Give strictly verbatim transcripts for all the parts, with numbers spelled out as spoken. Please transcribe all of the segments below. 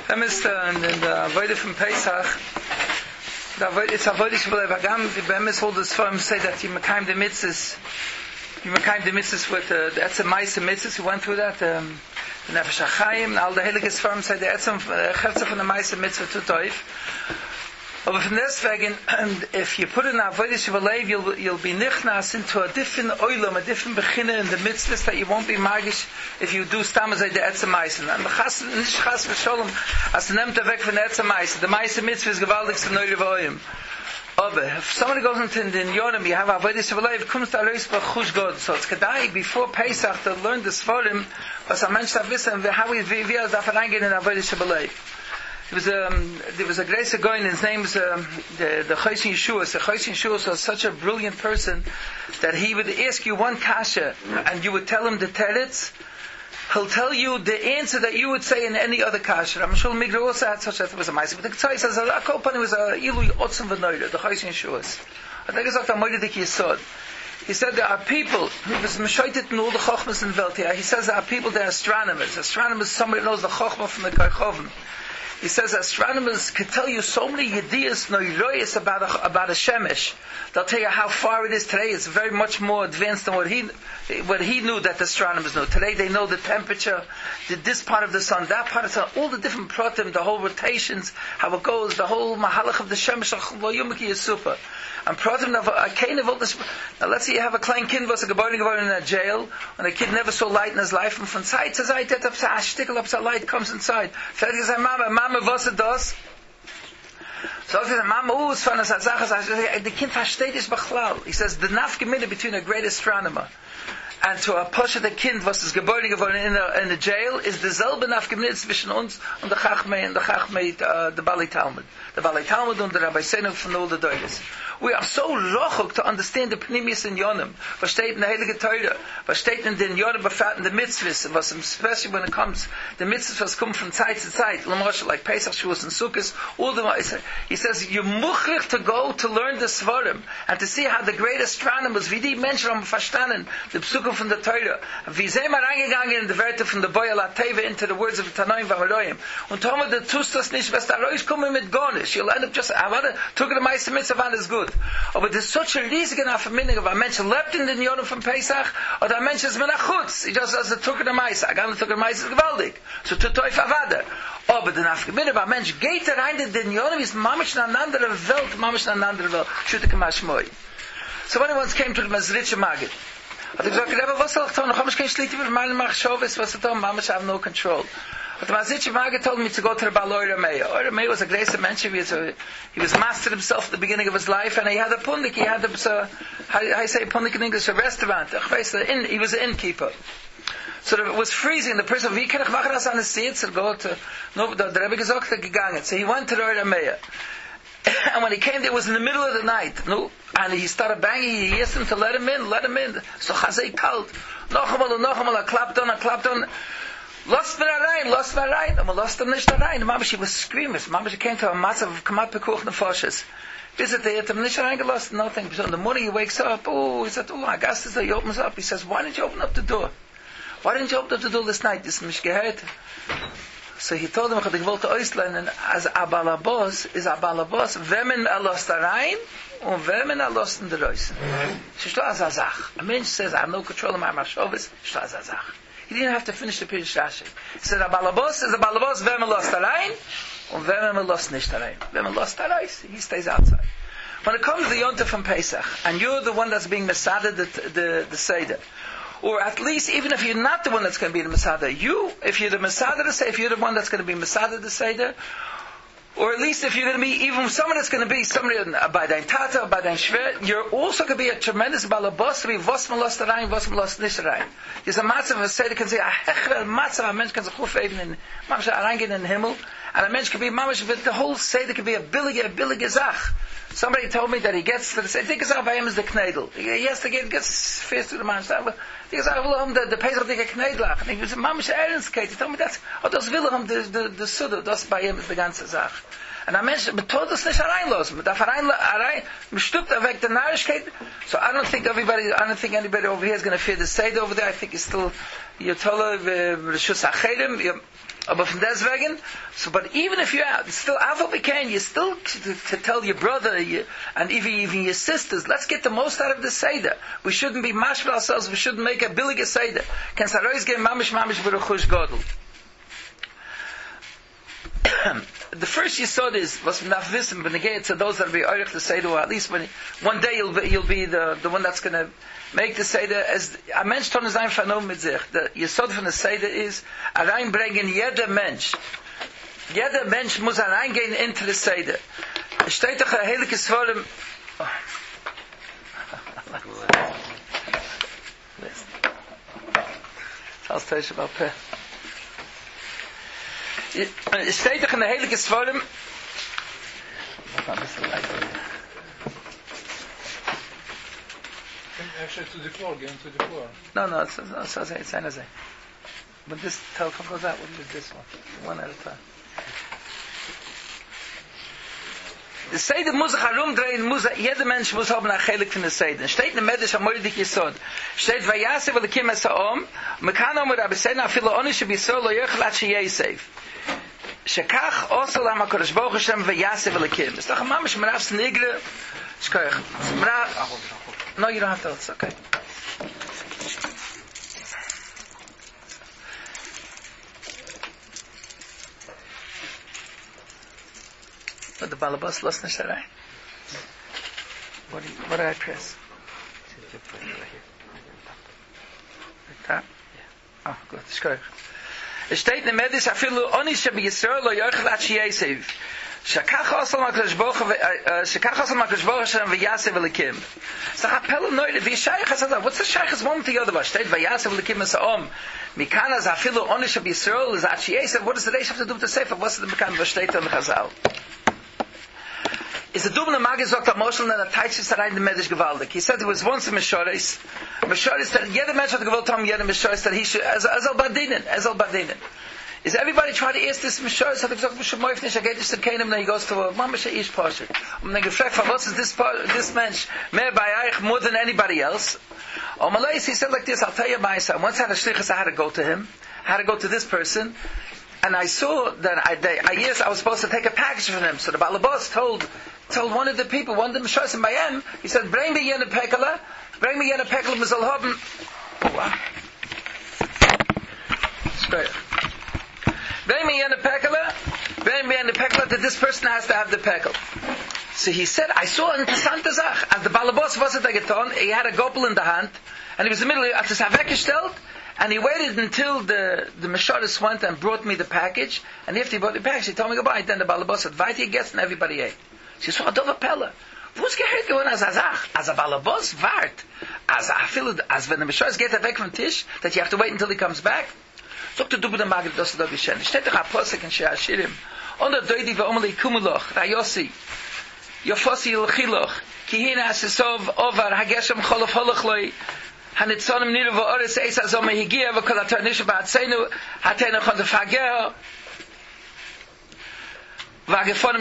Them is uh, in the Avodah from Pesach. The Avodah, it's Avodah Shabbat Vagam. The Bemis hold this firm say that you mekayim the mitzvahs. You mekayim the mitzvahs with uh, the Etzem Ma'aseh mitzvahs. You went through that. Um, the Nefesh HaChaim. All the Heiligest firm say the Etzem Chetzer from the Ma'aseh mitzvah too toif. But from this wegen, if you put in Avodah Shabbat, you'll you'll be nichnas into a different oilam, a different beginner in the mitzvahs that you won't be magish if you do stammes the Etzem Ma'aseh. And the chas nicht chas v'sholom as nimmt er weg von der Etzem Ma'aseh. The Ma'aseh mitzvah is gewaltigste neue voim. Aber if somebody goes into the Yonim, you have Avodah Shabbat, comes to Alois Bachush God. So it's kedai before Pesach to learn the Sforim, was a mensch darf wissen, how we wie er darf reingehen in Avodah Shabbat. There was a um, there was a great guy, his name was um, the the Choshen Yeshua. The Choshen Yeshua was such a brilliant person that he would ask you one kasha and you would tell him the teretz. He'll tell you the answer that you would say in any other kasha. I'm sure Migra also had such a it was a mice. But the Tzai says a company was a Ilui Otzim V'Noida, the Choshen Yeshua. I think it's like a Moedik Yesod. He said there are people who was meshaitet in all the chokhmas in the world here. He says there are people, they're astronomers. Astronomers, somebody knows the chokhmah from the Karchovim. He says astronomers could tell you so many yediyas noiroyas about a, about a shemesh. They'll tell you how far it is today. It's very much more advanced than what he what he knew that the astronomers know. Today they know the temperature, the, this part of the sun, that part of the sun, all the different pratim, the whole rotations, how it goes, the whole mahalach of the shemesh. is super. And pratim of a kind of all this. Now let's say you have a klein kind was a geboren geworden in a jail, and a kid never saw light in his life, and from side to side, that up a shtickle up light comes inside. Fällt he say, Mama, Mama, was it does? So if the Mama oh, it's fun as a sache, the kind versteht is bechlal. He says the nafgemine between a great astronomer and to a Posha the kind was is geboren geworden in a in the jail is the selbe nafgemine zwischen uns und der Chachmei and the Chachmei uh, the Bali Talmud. The Bali Talmud und der Rabbi Senu von all the Deures. We are so rochuk to understand the Pnimius in Yonim. Was steht in the Heilige Teure? Was steht in den Yonim befatten the mitzvahs? Was especially when it comes, the mitzvahs was come from Zeit to Zeit. Like Pesach, Shavuos, and Sukkot. All the he says you muchlich to go to learn the Svarim and to see how the great astronomers, wie die Menschen haben verstanden, the Psukim from the Teure. Wie sie mal reingegangen in the Werte from the Boya Lateva into the words of Tanoim V'Amodoyim. Und Tomer, du tust das nicht, was da rauskommen mit Gornish. You'll end up just, I want to, took the Meister Mitzvah is good. Aber das ist such a riesige Verminderung, weil ein Mensch lebt in den Jahren von Pesach, oder ein Mensch ist mir nach Chutz. Ich just als der Tucker der Meister. Gar nicht Tucker der Meister ist gewaltig. So tut teuf avada. Aber der Verminderung, weil ein Mensch geht rein in den Jahren, ist mamisch in eine andere Welt, mamisch in eine andere Welt. Schütte kemasch moi. So when he once came to the Mazritche Magid, hat er gesagt, Rebbe, was soll ich tun? Noch habe ich kein Schlitt über meine Machschovis, was er tun? Mamisch have no control. But the Mazritche Magid told me to go to the Baal Oyer Meir. Oyer Meir was a great mensch. He was, a, he was mastered himself at the beginning of his life, and he had a pundik. He had a, uh, how, how you say pundik in English, a restaurant. He was an innkeeper. So it was freezing. The person, wie kann ich machen das an der Sitz? Er go to, no, the Rebbe gesagt, er gegangen. So he went to the Oyer Meir. And when he came there, it was in the middle of the night. No, and he started banging. He asked him to let him in, let him in. So chazei kalt. Noch einmal, noch einmal, er klappt on, er klappt on. Lost mir rein, lost mir rein, aber lost him nicht rein. Mama, she was screaming. Mama, she came to a massive kamat pekuchen foshes. Visit the him nicht reingelassen, nothing. So in the morning he wakes up. Oh, he said, oh, my gast is there. He opens up. He says, why didn't you open up the door? Why didn't you open up the door this night? This is mich gehört. So he told him, ich wollte auslernen, as a balabos is a balabos, wenn er lost rein, und wenn er lost in der Reus. She still has a zach. A mensch says, I have no control of my mashovis, she has a zach. He didn't have to finish the Pirush Rashi. He said, a balabos is a balabos, wenn man lost allein, und wenn man lost nicht allein. Wenn man lost allein, he stays outside. When it comes to the Yontif from Pesach, and you're the one that's being Masada, the, the, the Seder, or at least, even if you're not the one that's going to be the Masada, you, if you're the Masada the Seder, if you're the one that's going to be Masada the Seder, or at least if you're going to be even someone that's going to be somebody by dein Tata, by dein Shver, you're also going to be a tremendous balabos to be was man lost rein, was man lost nicht rein. There's a matzav, a Seder can say, a hechel matzav, a mensch can sich aufheben in, mamisch reingehen in den Himmel, and a mensch can be, mamisch, the whole Seder can be a billige, a billige Zach. Somebody told me that he gets to the Seder, the Gezach by him is the Knedel. He has to get, gets fierce to the man. The Gezach will him, the Pesach dike Knedelach. And he was a mamisch Ernstkeit. He told me that, oh, das will him, the, the, the Suda, das by him is the ganze Zach. And I mentioned, but told us nicht reinlassen. But darf rein, rein, bestimmt er weg der Narrigkeit. So I don't think everybody, I don't think anybody over here is going to fear the Seder over there. I think it's still, Yotola, Rishus HaChedim. But from deswegen, so but even if you're out, still Avol B'Kain, you still to, to tell your brother you, and even even your sisters, let's get the most out of the Seder. We shouldn't be mashvel ourselves. We shouldn't make a billige Seder. Can Sarois get mamish mamish b'ruchush godel. The first yisod is was we not wissen, but again to those that will be oirich the Seder, or at least when one day you'll be, you'll be the the one that's going to make the Seder. As a mensch ton sein vernommen mit sich. The yisod von der Seder is reinbringen jeder Mensch. Jeder Mensch muss reingehen into the Seder. Es steht doch ein heiliges Forum. Das heißt schon mal per. Es steht doch in der heiliges Forum. Actually, to the floor, going to the floor. No, no, it's it's it's it's it's When this telephone goes out, what is this one? One at a time. The Seder muss sich herumdrehen, muss, jeder Mensch muss haben ein Chelik von der Seder. Steht in der Medisch am Mordig Yesod. Steht, Vayase will kim es ha'om, mekan omer abesena afilo onische bisol lo yochel at sheyesef. Shekach osel am HaKadosh Baruch Hashem vayase will kim. It's doch a mamish merafs nigre. Shkoyach. No, you don't have to, it's okay. But the balabas lost the sharai. What do you, what do I press? Like that? Yeah. Oh, good. It's good. Es steht in der Medisch, afilu oni shebi Yisrael lo yochel at sheyesev. Shekach osel makadosh baruch Shekach osel makadosh baruch Hashem v'yaseh v'lekim. So Appelle Neule, wie Shaykh has said, what's the Shaykh's one to the other? Steht v'yaseh v'lekim esa'om. Mikana is afilu oni shebi Yisrael is at sheyesev. What does the Reish have to do with the Sefer? What's the Mikana? What steht in the Chazal? Is a Dubner Mag gesagt, that Moshe and the Taitch is rein the Medisch gewaltig. He said there was once a Meshoris. Meshoris that jeder Mensch hat gewollt haben, jeder Meshoris that he should, as al badinen, as al badinen. Is everybody trying to ask this Meshoris? Hat er gesagt, Moshe Moif nicht, er geht nicht zu keinem, then he goes to a Mama Sheish Pasha. Und then gefragt, what is this this Mensch mehr bei euch more than anybody else? Oh Malais, he said like this, I'll tell you my son. Once I had a shlichus, I had to go to him. I had to go to this person. And I saw that I, they, I yes, I was supposed to take a package from him. So the Balabas told told one of the people, one of the Meshoris in Bayem, he said, bring me in a pekala, bring me in a pekala, Mizal Hoben. Oh, wow. Straight. Bring me in a pekala, bring me in a pekala, that this person has to have the pekala. So he said, I saw an interessante Sach. As the Balabas was at the Geton, he had a gobel in the hand, and he was in the middle, at the Savekgestellt, and he waited until the the Meshoris went and brought me the package. And after he brought the package, he told me goodbye. Then the Balabas said, "Vayt gets," and everybody ate. She said, "Adova Pella, who's gehört geworden as Azach, as a Balabas vart, as I feel as when the Meshoris get away from Tish, that you have to wait until he comes back." So to do the Magid das da geschehen. Steht doch a Posek in Sheashirim. Und der Doidi va Omli Kumuloch, Rayosi, Yofosi Ilchiloch, Kihina Sesov Ovar Hageshem Cholof Holochloi. Hanitzonim niru v'oris eis azom mehigia v'kol atarnishu ba'atzenu hatenu chon defageo v'agefonim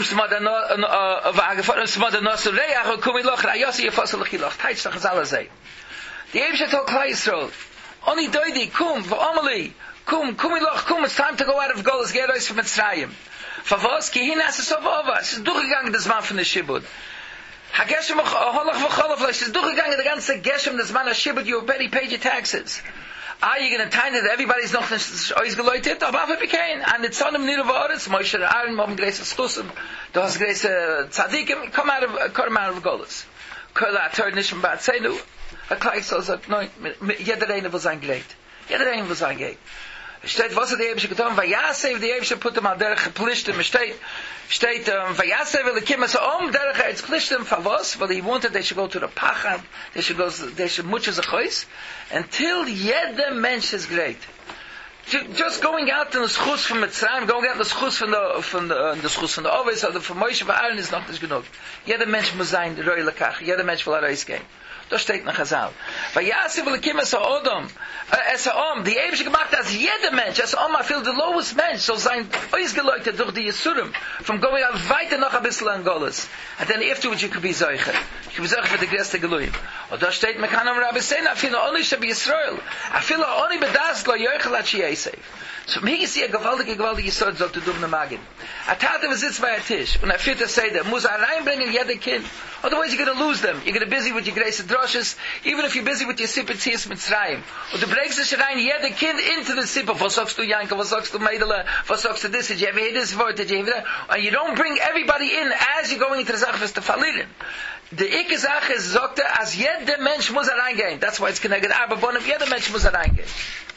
shmod anosu reach v'kumi loch rayosi yefosu l'chiloch taitz doch chazal azay the Eibshet told Klai Yisrael oni doidi kum v'omali kum kumi loch kum it's time to go out of Golos Gerois from Mitzrayim favos ki hin asesov ova es ist durchgegangen das Mann von der Shibud Hageshem holach v'cholach is durchgegangen the ganze Geshem das man a shibud you already paid your taxes. Are you going to time that everybody's noch nicht ausgeläutet? Aber after became and it's on them niru v'oretz Moshe Aaron mom grace schusum du hast grace tzadikim come out of come out of Golos. Kol atar nishim ba'atzenu a Klai Yisrael sagt no jeder eine will sein gelegt. Jeder eine will sein gelegt. Steht was der Eibische getan Vayaseh the Eibische put him out there geplishtem steht steht Vayaseh will kim es um der it's plishtem for was well he wanted they should go to the Pachad they should go they should much as a choice until jeder Mensch is great just going out in the schus from Mitzrayim going out in the schus from the from the the schus from the Ovis or the from Moshe Aaron is not genug jeder Mensch muss sein der roile kach jeder Mensch will rausgehen. Das steht nach Chazal. Vayaseh v'lekim es ha'odom, es ha'om, die Eibische gemacht, as jeder Mensch, as ha'om, I feel the lowest Mensch, soll sein ausgeleuchtet durch die Yisurim, from going out weiter noch ein bisschen an Golos. And then afterwards you could be Zoicher. You could be Zoicher for the größte Geluyim. Und da steht, man kann am Rabbi sehen, afilo oni shabi Yisrael, afilo oni bedas lo yoichel at sheyesef. So, mir ist hier gewaltige, gewaltige Yisod, sagt der Dubne Magin. A Tate was sitzt bei a Tisch, und er führt das Seder, muss er reinbringen, jeder Kind. Otherwise you're going to lose them. You're going to be busy with your Grace Droshes, even if you're busy with your Sippe Tzias Mitzrayim. Und du bringst dich rein, jeder Kind into the Sippe. Was sagst du, Yanka? Was sagst du, Meidele? Was sagst du this? Did you ever hear this word? Did you ever that? And you don't bring everybody in as you're going into the Sache, was to verlieren. Die Icke Sache ist, sagt er, als jeder Mensch muss er reingehen. That's why it's connected. Aber bonif, jeder Mensch muss er reingehen.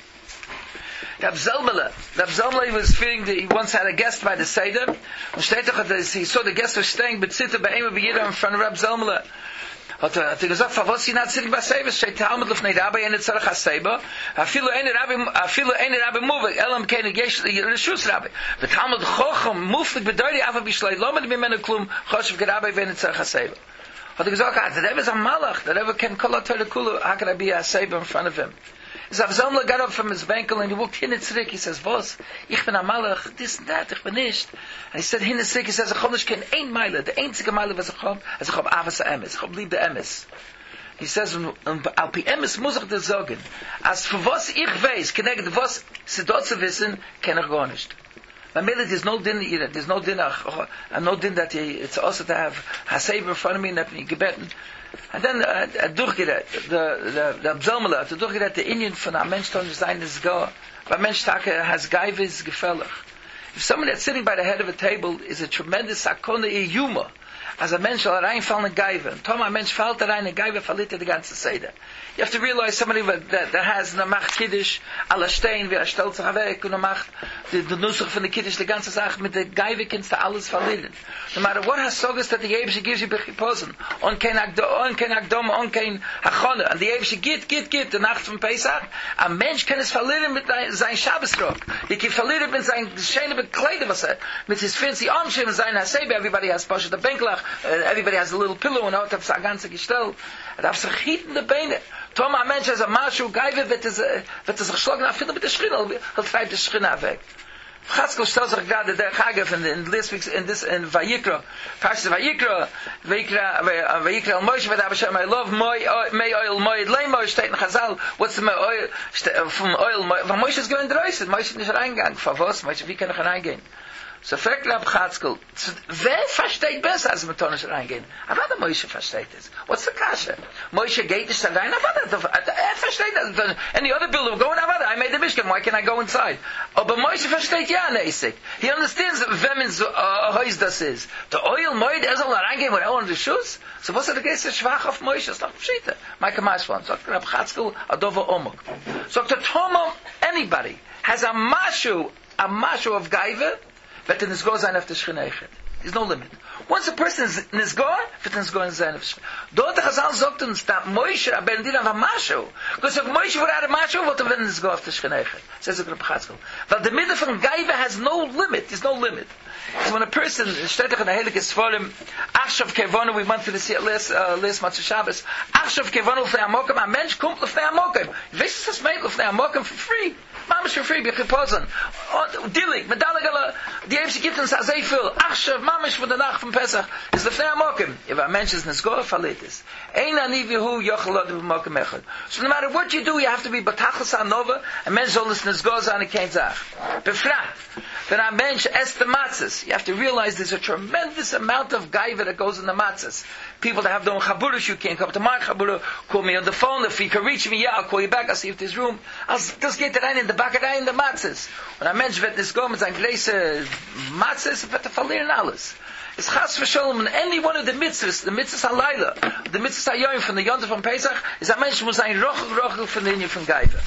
Rab Zalmele, Rab Zalmele was feeling that he once had a guest by the Seder, and steht doch, that he saw the guest was staying, but sitter bei ihm, bei jeder in front of Rab Zalmele. Hat er, hat er gesagt, was sie not sitting by Seder, steht Talmud lefnei Rabbi, and it's Tzarech HaSeba, afilu eine Rabbi, afilu eine Rabbi muvig, elam keine Gesh, Rishus Rabbi. The Talmud Chochem, mufig bedeudi, afa bishlei, lomet mimenu klum, choshev gerabbi, and it's Tzarech HaSeba. Hat er gesagt, the Rebbe is a malach, the Rebbe can call out to the kulu, how can I be a Seba in front of him? So Rav Zalmele got up from his bankel and he walked hin and zurück. He says, "Was? Ich bin a Malach, this and that, ich bin nicht." And he said, hin and zurück, he says, "Ich hab nicht kein ein Meile, der einzige Meile, was ich hab, ist ich hab Avas Emes, ich hab lieb der Emes." He says, und al pi Emes muss ich dir sagen, als für was ich weiß, connected, was sie dort zu wissen, kann ich gar nicht. By Miller, there's no din, there's no din, and no din that it's also to have Haseber in front of me and that me gebeten. And then, uh, durchgerät, the, the, the Zalmele, to durchgerät, the Indian von a Mensch to sein is go. But a Mensch take has gaive is gefällig. If someone that's sitting by the head of a table is a tremendous sakone e humor, as a Mensch soll reinfallen in gaive, and Tom a Mensch fällt rein in gaive, verliert die ganze Seder. You have to realize somebody that, that, that has eine Macht Kiddush, alle stehen, wie er stellt sich weg, und er macht die, die Nussach von der Kiddush, die ganze Sache, mit der Gaive kannst du alles verlieren. No matter what has so is that the Yebische gives you bechiposen, on kein Akdom, on kein Achone, and the Yebische geht, geht, geht, die Nacht von Pesach, ein Mensch kann es verlieren mit sein Shabbosrock. He can verlieren mit sein schöne Bekleide, was er, mit his fancy Armschirm, sein Hasebe, everybody has Pasha, the Benklach, uh, everybody has a little pillow, und hat das ganze Gestell. Er darf sich hieten die Beine. Tom, a Mensch, als a Maschu, Gaive, wird es, wird es sich schlagen, a viele mit der Schrina, er treibt die Schrina weg. Chatzkel stellt sich gerade der Chagev in, in this week's, in this, in Vayikra, Parshas Vayikra, Vayikra, Vayikra al Moshe, Vayikra Hashem, I love may oil, may lay Moshe, steht in Chazal, what's the oil, from oil, weil Moshe ist gewinnt reisen, Moshe ist nicht reingegangen, für was, Moshe, wie kann ich reingehen? So fragt Rab Chatzkel, wer versteht besser, als mit Tonisch reingehen? Aber der Moshe versteht es. What's the kasha? Moshe geht nicht rein, aber er versteht das. Any other builder will go in, aber I made the Mishkan, why can't I go inside? Aber Moshe versteht ja nesig. He understands wemens Haus das ist. Der Oil Moed, er soll reingehen, wo er ohne die Schuss? So was er der Geist schwach auf Moshe? Das ist doch Pschiete. Michael Maiswan, sagt Rab Chatzkel, Adova Omok. Sagt der Tomo, anybody has a mashu, a mashu of Gaive, but the Nizgor sein auf der Schrinechet. There's no limit. Once a person is Nizgor, wird the Nizgor sein auf der Schrinechet. Dort der Chazal sagt uns, that Moshe, aber in Dina war Mashu. Because if Moshe would have a Mashu, what would the Nizgor auf der Schrinechet? Says the Reb Chatzkel. But the middle from Gaiva has no limit. There's no limit. So when a person, steht doch in der Heilige Sforim, Achshav Kevonu, we went through this last, uh, last Matzah Shabbos, Achshav Kevonu lefnei Amokim, a mensch kommt lefnei Amokim. Weißt du, das meint lefnei Amokim for free? Mamish for free, bichipozen. Dillig, medalagala, die Eibse gibt uns sehr viel. Achshav, Mamish von der Nacht von Pesach, ist lefnei Amokim. If a mensch is Nizgor, verliert es. Ein ani vihu, yochel lodi b'mokim echad. So no matter what you do, you have to be batachas anova, a mensch soll es Nizgor sein, and kein Zach. Befrat, when a mensch es the matzahs, you have to realize there's a tremendous amount of gaiva that goes in the matzahs. People that have their own chaburas, you can't come to my chabura, call me on the phone, if you can reach me, yeah, I'll call you back, I'll see if there's room. I'll just get rein in the back of in the matzahs. When a mensch wird this go mit sein gleise matzahs, wird er verlieren alles. It's chas v'sholem in any one of the mitzvahs, the mitzvahs halayla, the mitzvahs hayoyim from the yontif from Pesach, is a mensch muss ein rochel rochel von the inyan von gaiva.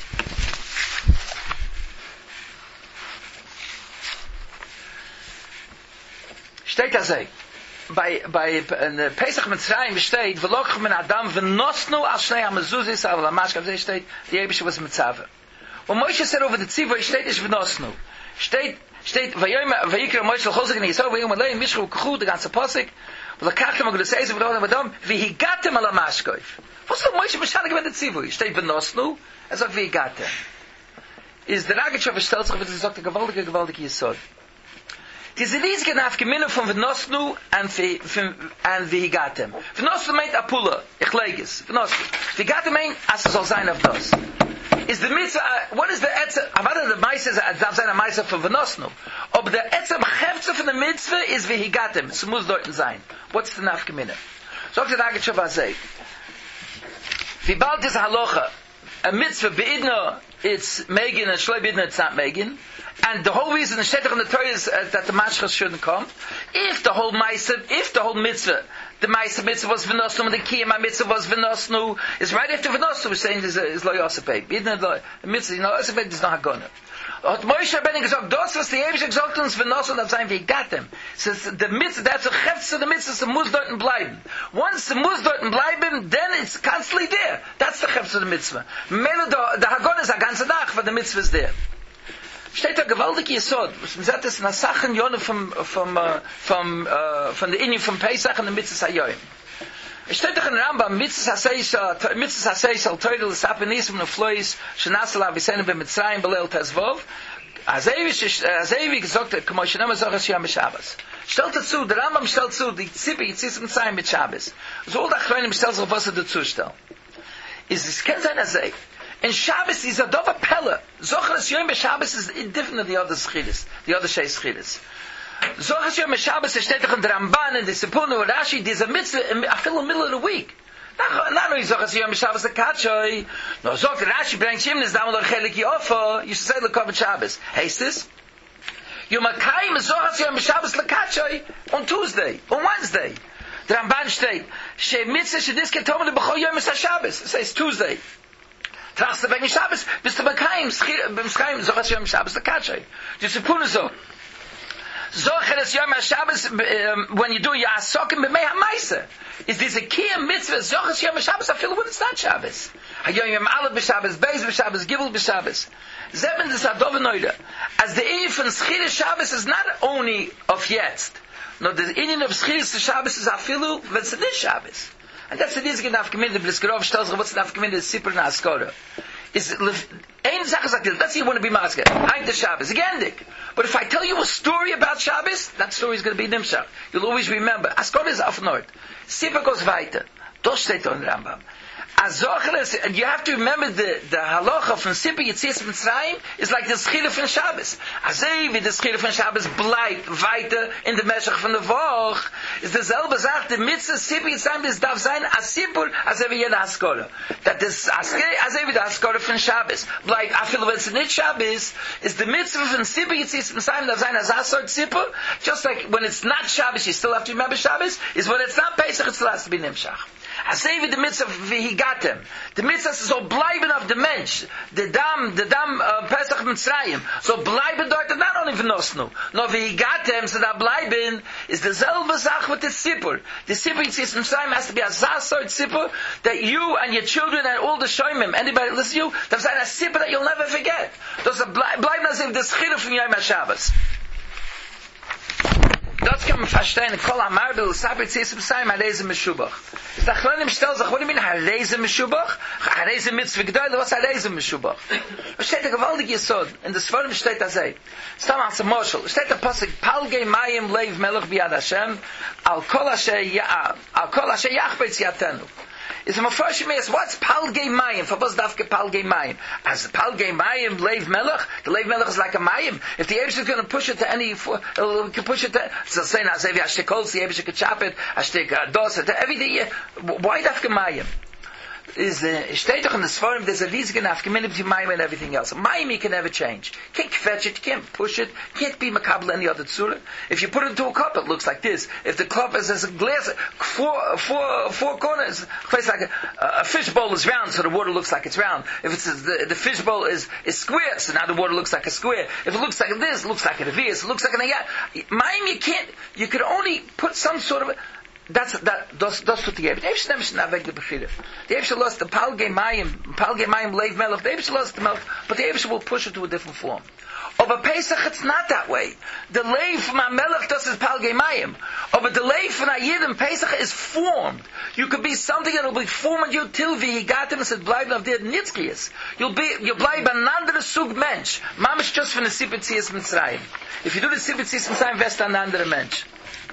Steht da sei. Bei bei in Pesach Mitzrayim steht, "V'loch men Adam v'nosnu al shnei hamezuzis al hamashkav." There steht, the Eibusher was mitzave. When Moshe said over the tzivoy, steht is v'nosnu. Steht steht vayom vayikra Moshe l'chosek niyisov vayom alei mishchu kchu the ganze posik. V'lakachtem agudaseiz v'rodam v'dam v'higatem al hamashkav. Was soll Moshe beshanig with the tzivoy? Steht v'nosnu. Er sagt v'higatem. Is the Ragachover stellt sich, wird gesagt, der gewaltige gewaltige Yesod. Diese riesige Nafgemine von V'nosnu and V'higatem. V'nosnu meint Apula. Ich lege es. V'nosnu. V'higatem meint, as es soll sein auf das. Is the mitzvah, uh, what is the etzem, avada the mitzvah is a darf sein a mitzvah von V'nosnu. Ob der etzem Chefze von der mitzvah is V'higatem. Es muss deuten sein. What's the Nafgemine? So, ich sage schon was sei. Wie bald ist Halacha? A mitzvah beidna, it's Megan, and Shloi beidna, it's not Megan. And the whole reason the Shetach in the Torah is uh, that the Mashchas shouldn't come. If the whole Maisa, if the whole mitzvah, the Maisa mitzvah was V'nosnu, and the Kiyama mitzvah was V'nosnu, is right after V'nosnu, we're saying is, is Lo Yosefei. Beidna, the mitzvah, you know, Yosefei is not Hagona. Hat Moshe Rabbeinu gesagt, das was die Ewig gesagt uns V'nosnu, darf sein wie Gatem. Says the mitzvah, that's a chefz to the mitzvah, so muss dort bleiben. Once the muss dort bleiben, then it's constantly there. That's the chefz to the mitzvah. Mele, the Hagona is a ganze Tag, but the mitzvah is there. Steht da gewaltige Yesod. Man sagt es nach Sachen Jonne vom vom vom von der Inni vom Pesach und der Mitzvah Hayoim. Es steht doch in Rambam Mitzvah Haseisha Mitzvah Haseisha Teudel des Apenis und Flois Shnasala Visene be Mitzrayim Belel Tazvov. Azevich Azevich gesagt, כמו שנאמר זוכר שיום בשבת. Stellt dazu, der Rambam stellt zu, die Zippe jetzt ist mit Mitzrayim mit Shabbos. So da kleine stellt sich was dazu stellen. Ist es kein sein Azay. And Shabbos is a dova pella. Zochras Yom Shabbos is different than the other Schiris, the other Shei Schiris. Zochras Yom Shabbos is stetig in the Ramban and the Sipunu and Rashi. There's a mitzvah in the middle of the week. Not only Zochras Yom Shabbos the Kachoi. No, Zoch Rashi brings him this down with Chelik Yofa. You should say the Kovet Shabbos. Haste this. Yom Akayim is Zochras Yom Shabbos the Kachoi on Tuesday, on Wednesday. The Ramban steht, She mitzvah shedis ketomah lebachol Yom Shabbos. It says Tuesday. Trachst du wegen Shabbos, bist du bei keinem, beim Schreim, so was Yom Shabbos, der Katschei. Die Sipune so. So cheres Yom Shabbos, when you do your Asokim, b'mei ha-meise. Is this a key mitzvah, so cheres Yom Shabbos, I feel when it's not Shabbos. Ha-yom Yom Aleph b'Shabbos, Beis b'Shabbos, Givul b'Shabbos. Zeben des Adov Neude. As the Eve von Schire Shabbos is not only of jetzt, no, the Indian of Schire Shabbos is afilu, when it's not Shabbos. And that's the reason enough committed the Bliskerov tells us what's enough committed is Sipur na Askora. Is ein Sache sagt, let's say you want to be Masker. I'm the Shabbos. Again, Dick. But if I tell you a story about Shabbos, that story is going to be Nimshach. You'll always remember. Askora is auf Nord. Sipur goes weiter. Das steht on Rambam. Azochres, and you have to remember the, the halacha from Sipur Yetzias Mitzrayim is like the Schile von Shabbos. Azay wie the Schile von Shabbos bleibt weiter in the Meshach von der Woche, ist derselbe Sache, the Mitzvah Sipur Yitzrayim, das darf sein as Sipur, as every jeder Haskora. That this, as every the Haskora von Shabbos, bleibt, afil wenn es nicht Shabbos, is the Mitzvah from Sipur Yetzias Mitzrayim, darf sein as Hasod Sipur, just like when it's not Shabbos, you still have to remember Shabbos, is when it's not Pesach, it still has to be Nimshach. I say with the mitzvah v'higatem. The mitzvah is so bleiben of the mensch. The dam, the dam uh, Pesach Mitzrayim. So bleiben dort not only v'nosnu. No v'higatem, so that bleiben is the selbe Sach with the Sipur. The Sipur Yitzis Mitzrayim has to be a zasort Sipur that you and your children and all the shoymim, anybody listen to you, that's a Sipur that you'll never forget. Those are bleiben as if the schira from Yom HaShabbos. Das kann man verstehen. Kol Amardel, Sabit Zis B'Sayim, Hareze Meshubach. Ist der Chlonim stellt sich, what do you mean Hareze Meshubach? Hareze Mitzvah G'doyle, was Hareze Meshubach? Es steht der gewaltige Yesod. In der Svarim steht das ey. Stam als a Moshel. Steht der Pasuk, Palgei Mayim Leiv Melech B'Yad Hashem, Al Kol Asher Ya'ah, Al Kol Asher Yachbetz Yatenu. Is a first me is what's Palgei Mayim? For what's dafke Palgei Mayim? As Palgei Mayim Leiv Melech, the Leiv Melech is like a Mayim. If the Eibush is going to push it to any, uh, can push it to, so say now, say Ashtekol, the Eibush could chop it, Ashtek Dos, everything. Why dafke Mayim? Is uh, steht doch in the Sforim, there's a riesige nafgemin between Mayim and everything else. Mayim you can never change. Can't fetch it, can't push it, can't be makabel any other tzura. If you put it into a cup, it looks like this. If the cup is as a glass, four, four, four corners, it's like a, a fish bowl is round, so the water looks like it's round. If it's the, the fish bowl is, is square, so now the water looks like a square. If it looks like this, it looks like a reverse, it looks like an ayat. Mayim you can't, you could only put some sort of, that's that das das tut die Eibsh nemsh na weg de bechire. The Eibsh lost the Palgei Mayim, Palgei Mayim Leiv Melech. The Eibsh lost the milk, but the Eibsh will push it to a different form. Over Pesach, it's not that way. The lay from HaMelech does is Palgei Mayim. Over the lay from Ayidim, Pesach is formed. You could be something that will be formed you till wie got him and said, bleib of der Nitzkies. You'll be, you'll bleib an andere Sug Mensch. Mamish just from the Sibitzias Mitzrayim. If you do the Sibitzias Mitzrayim, west an andere Mensch.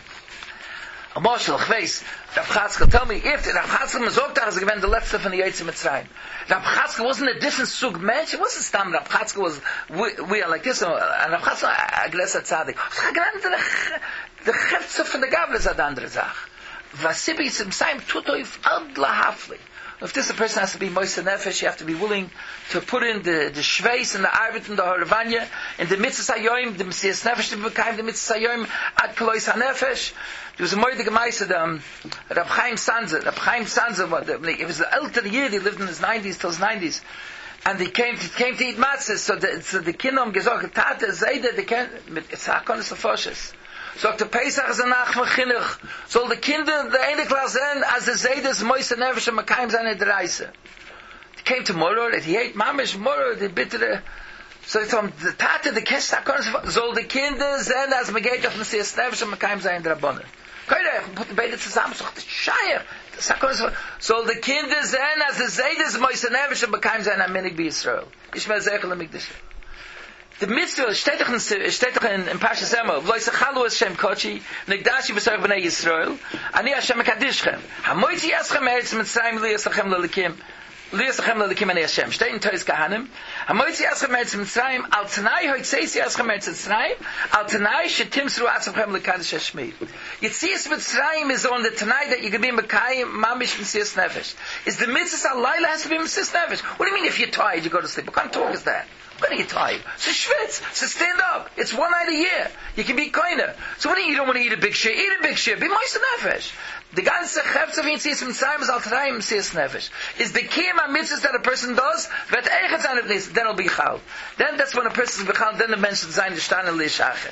A Moshel, ich weiß, Rav Chatzkel, tell me, if Rav Chatzkel mesogt hat, er gewinnt the letzte von the Yetzi Mitzrayim. Rav Chatzkel wasn't a different Sug Mensch, it wasn't Stam, Rav Chatzkel was, we, we are like this, and Rav Chatzkel, a Gleser Tzadik. Ich gewinnt the Chefze von der Gavle, ist eine andere Sache. Was Sibitzias Mitzrayim tut auf ad lahafli. If this a person has to be Moise Nefesh, you have to be willing to put in the, the Shveis and the Arvit and the Horavanya, and the Mitzvah Sayoim, the Messias Nefesh, the Bekaim, the Mitzvah Sayoim, Ad Kolois HaNefesh. There was a Moide Gemaisa, um, Rab Chaim Sanzer. Rab Chaim Sanzer, what, it was the elder year, he lived in his nineties till his nineties. And he came to, came to eat matzahs, so the, so the Kindom gesagt, Tate, Zeide, the Kind, mit Tzachkonis Lefoshes. So the Pesach is a nach von Chinuch. So the Kinder, the eine Klasse sein, as the Zeides, Moise Nefesh, and Makaim seine Dreise. He came to Moror, and he ate Mamish Moror, the bittere. So he told him, the Tate, the Kest, so the Kinder sein, as Megeit of Messias Nefesh, and Makaim seine Drabonnen. Keine, put the beide zusammen, so the Shire. So the Kinder sein, as the Zeides, Moise Nefesh, and Makaim seine Aminig be Yisrael. Ishmael Zeichel Amikdash. The mitzvah steht doch in steht doch in, in Parshas Emor. V'lo yisachalu Hashem kochi negdashi v'sorach b'nei Yisrael. Ani Hashem mekadishchem. Hamoitzi eschem eretz Mitzrayim liyasachem lelikim. Liyasachem lelikim ani Hashem. Steht in Tois Kahanim. Hamoitzi eschem eretz Mitzrayim. Al tanai hoitzeisi eschem eretz Mitzrayim. Al tanai shetimsru atzavchem lekadish Hashmir. Yitzias Mitzrayim is on the tanai that you can be mekayim mamish Mesias Nefesh. Is the mitzvah alayla has to be Mesias Nefesh. What do you mean if you're tired you go to sleep? What kind of talk is that? When are you tired? So schwitz. So stand up. It's one night a year. You can be kinder. So when you don't want to eat a big share, eat a big share. Be moist nefesh. The ganze chefze von Yitzias Mitzrayim is al tarayim Mesias Nefesh. Is the kiyam mitzvahs that a person does, vet eichet sein of this, then it'll be chal. Then that's when a person is bechal, then the menschen sein the stein and leishachem.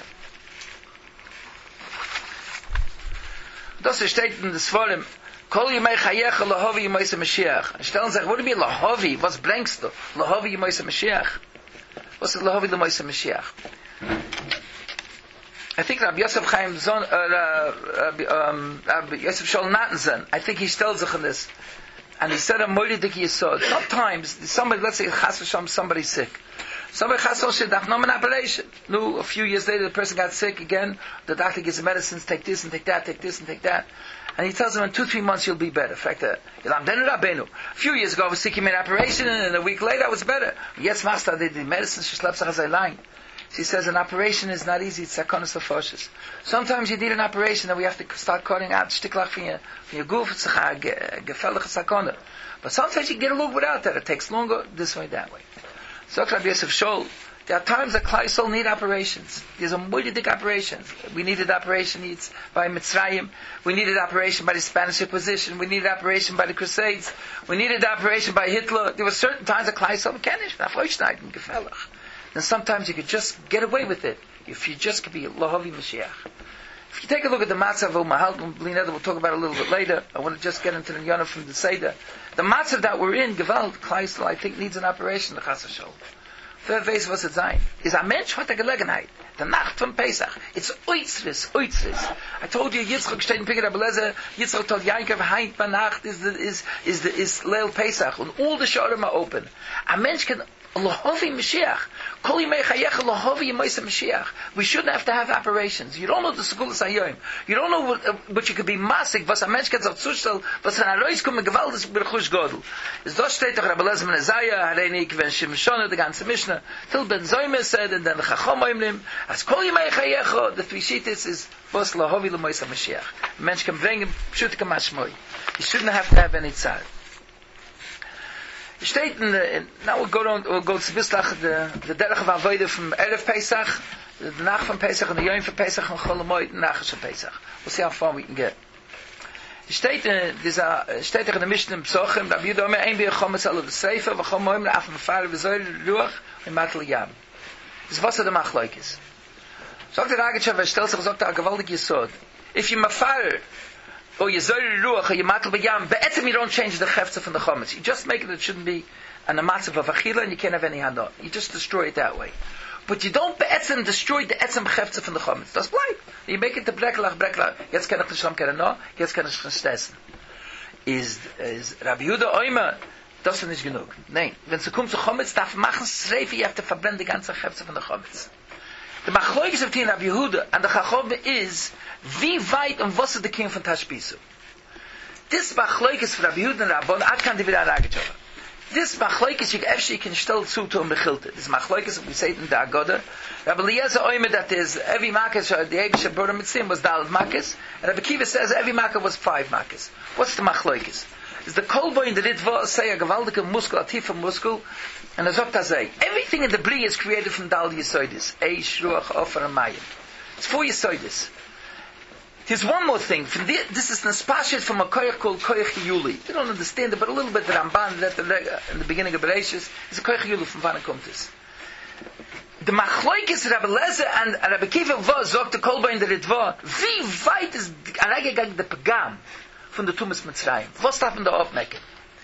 Das steht in das Forum. Kol yemei chayecha lahovi yemoise Mashiach. Stellen sich, what do you mean lahovi? Was bringst du? Lahovi yemoise Mashiach. What's the lahovi yemoise Mashiach? I think Rabbi Yosef Chaim Zon, uh, uh, um, Rabbi Yosef Shol Natanson, I think he stellt sich in this. And he said a moididik yisod. Sometimes, somebody, let's say, chas v'sham, somebody's sick. Somebody chas v'sham, dach no an operation. No, a few years later, the person got sick again. The doctor gives him medicines, take this and take that, take this and take that. And he tells him in two, three months you'll be better. In fact, uh, a few years ago I was sick, he made an operation, and a week later I was better. Yes, master, I did the medicine, she slept as I lying. She says an operation is not easy, it's sakonis lefoshes. Sometimes you need an operation and we have to start cutting out shtiklach from your, from your goof, it's a gefellige sakona. But sometimes you can get a little without that, it takes longer, this way, that way. So Rabbi Yosef Shol, there are times that Klal Yisrael need operations. There's a multi-dig operations. We needed operation needs by Mitzrayim. We needed operation by the Spanish opposition. We needed operation by the Crusades. We needed operation by Hitler. There were certain times that Klal Yisrael kenish, nachloishneiden, gefellach. And sometimes you could just get away with it if you just could be Lahavi Mashiach. If you take a look at the Matzah of Umahal, we'll talk about it a little bit later. I want to just get into the Yonah from the Seder. The Matzah that we're in, Gewalt, Klal Yisrael, I think needs an operation, the Chas V'Shol. Wer weiß, was es sein? Is a Mensch hat a Gelegenheit. The Nacht von Pesach. It's oitzris, oitzris. I told you, Yitzchak steht in Piket Abeleze, Yitzchak told Yankov, Heint by Nacht is the, is, is the, is Leil Pesach. And all the Shorim are open. A Mensch can, Lahovi Mashiach. Kol Yimei Chayecha Lahovi Yemoise Mashiach. We shouldn't have to have operations. You don't know the Segulas Hayoim. You don't know what, uh, what you could be masik, was a Mensch kann sich zustellen, was an Arois kommen Gewalt ist Berchush Godel. Es dort steht doch Rabbi Elazar ben Azariah, Hareinik, Ben Shimshon, the ganze Mishnah, till Ben Zoyme said, and then the Chachom Oimlim, as Kol Yimei Chayecha, the three Shittis is, was Lahovi Yemoise Mashiach. A Mensch can bring him, Pshutika Mashmoi. You shouldn't have to have any tzad. Steht in the, in, now we'll go on, we'll go to Bislach, the, the derech of Avodah from Erev Pesach, the Nach from Pesach, and the Yom from Pesach, and Chol Hamoed, and Nachas from Pesach. We'll see how far we can get. Steht in, there's a, steht in the Mishnah in Psochim, Rabbi Yehuda Omer, ein b'yechometz alo v'seifa, v'chom moim la'af m'fare v'zoyr ruach, v'matel yam. Das was der Machleukes. Sagt der Ragatschev, er stellt sich, sagt er, gewaltig Yesod. If you mafare, or you zoyr ruach, or you matel b'yam, be'etzem you don't change the chefza from the chometz. You just make it, it shouldn't be an amatzav of achila, and you can't have any hanot. You just destroy it that way. But you don't be'etzem destroy the etzem chefze from the chometz. Das bleibt. You make it the brekelach, brekelach. Jetzt kann ich nicht schlamm kennen, no? Jetzt kann ich nicht essen. Is, is Rabbi Yehuda Oimer, das ist nicht genug. Nein, wenn es kommt zu chometz, darf machen Sreife, you have to verbrennen die ganze chefze von der chometz. The machloikes of Rabbi Yehuda and the chachom is, wie weit und was ist der King von Tashbisu? This machloikes for Rabbi Yehuda and Rabbon, ad kan die wieder anragetschova. This machloikes you actually can still zu to mechilte. This machloikes we say in the Agoda. Rabbi Eliezer oimed that is every makkah the Eibush brought him mitzim was daled makkahs, and Rabbi Kiva says every makkah was five makkahs. What's the machloikes? Is the kolbo in the Ritva say a gewaldige muskel, a tiefer muskel, and as Okta say everything in the Bri is created from dal yisoidis, eish, ruach, ofer, and mayim. It's four yisoidis. There's one more thing. From the, this is Nespashit from a koyach called Koyach Yuli. You don't understand it, but a little bit the Ramban that in the beginning of Bereshis is a Koyach Yuli from Vana Kumtis. The Machloikis Rabbi Lezer and Rabbi Kiva was zog the Kolba in the Ritva. Wie weit is angegangen the Pagam from the Tumas Mitzrayim? Was darf man da aufmecken?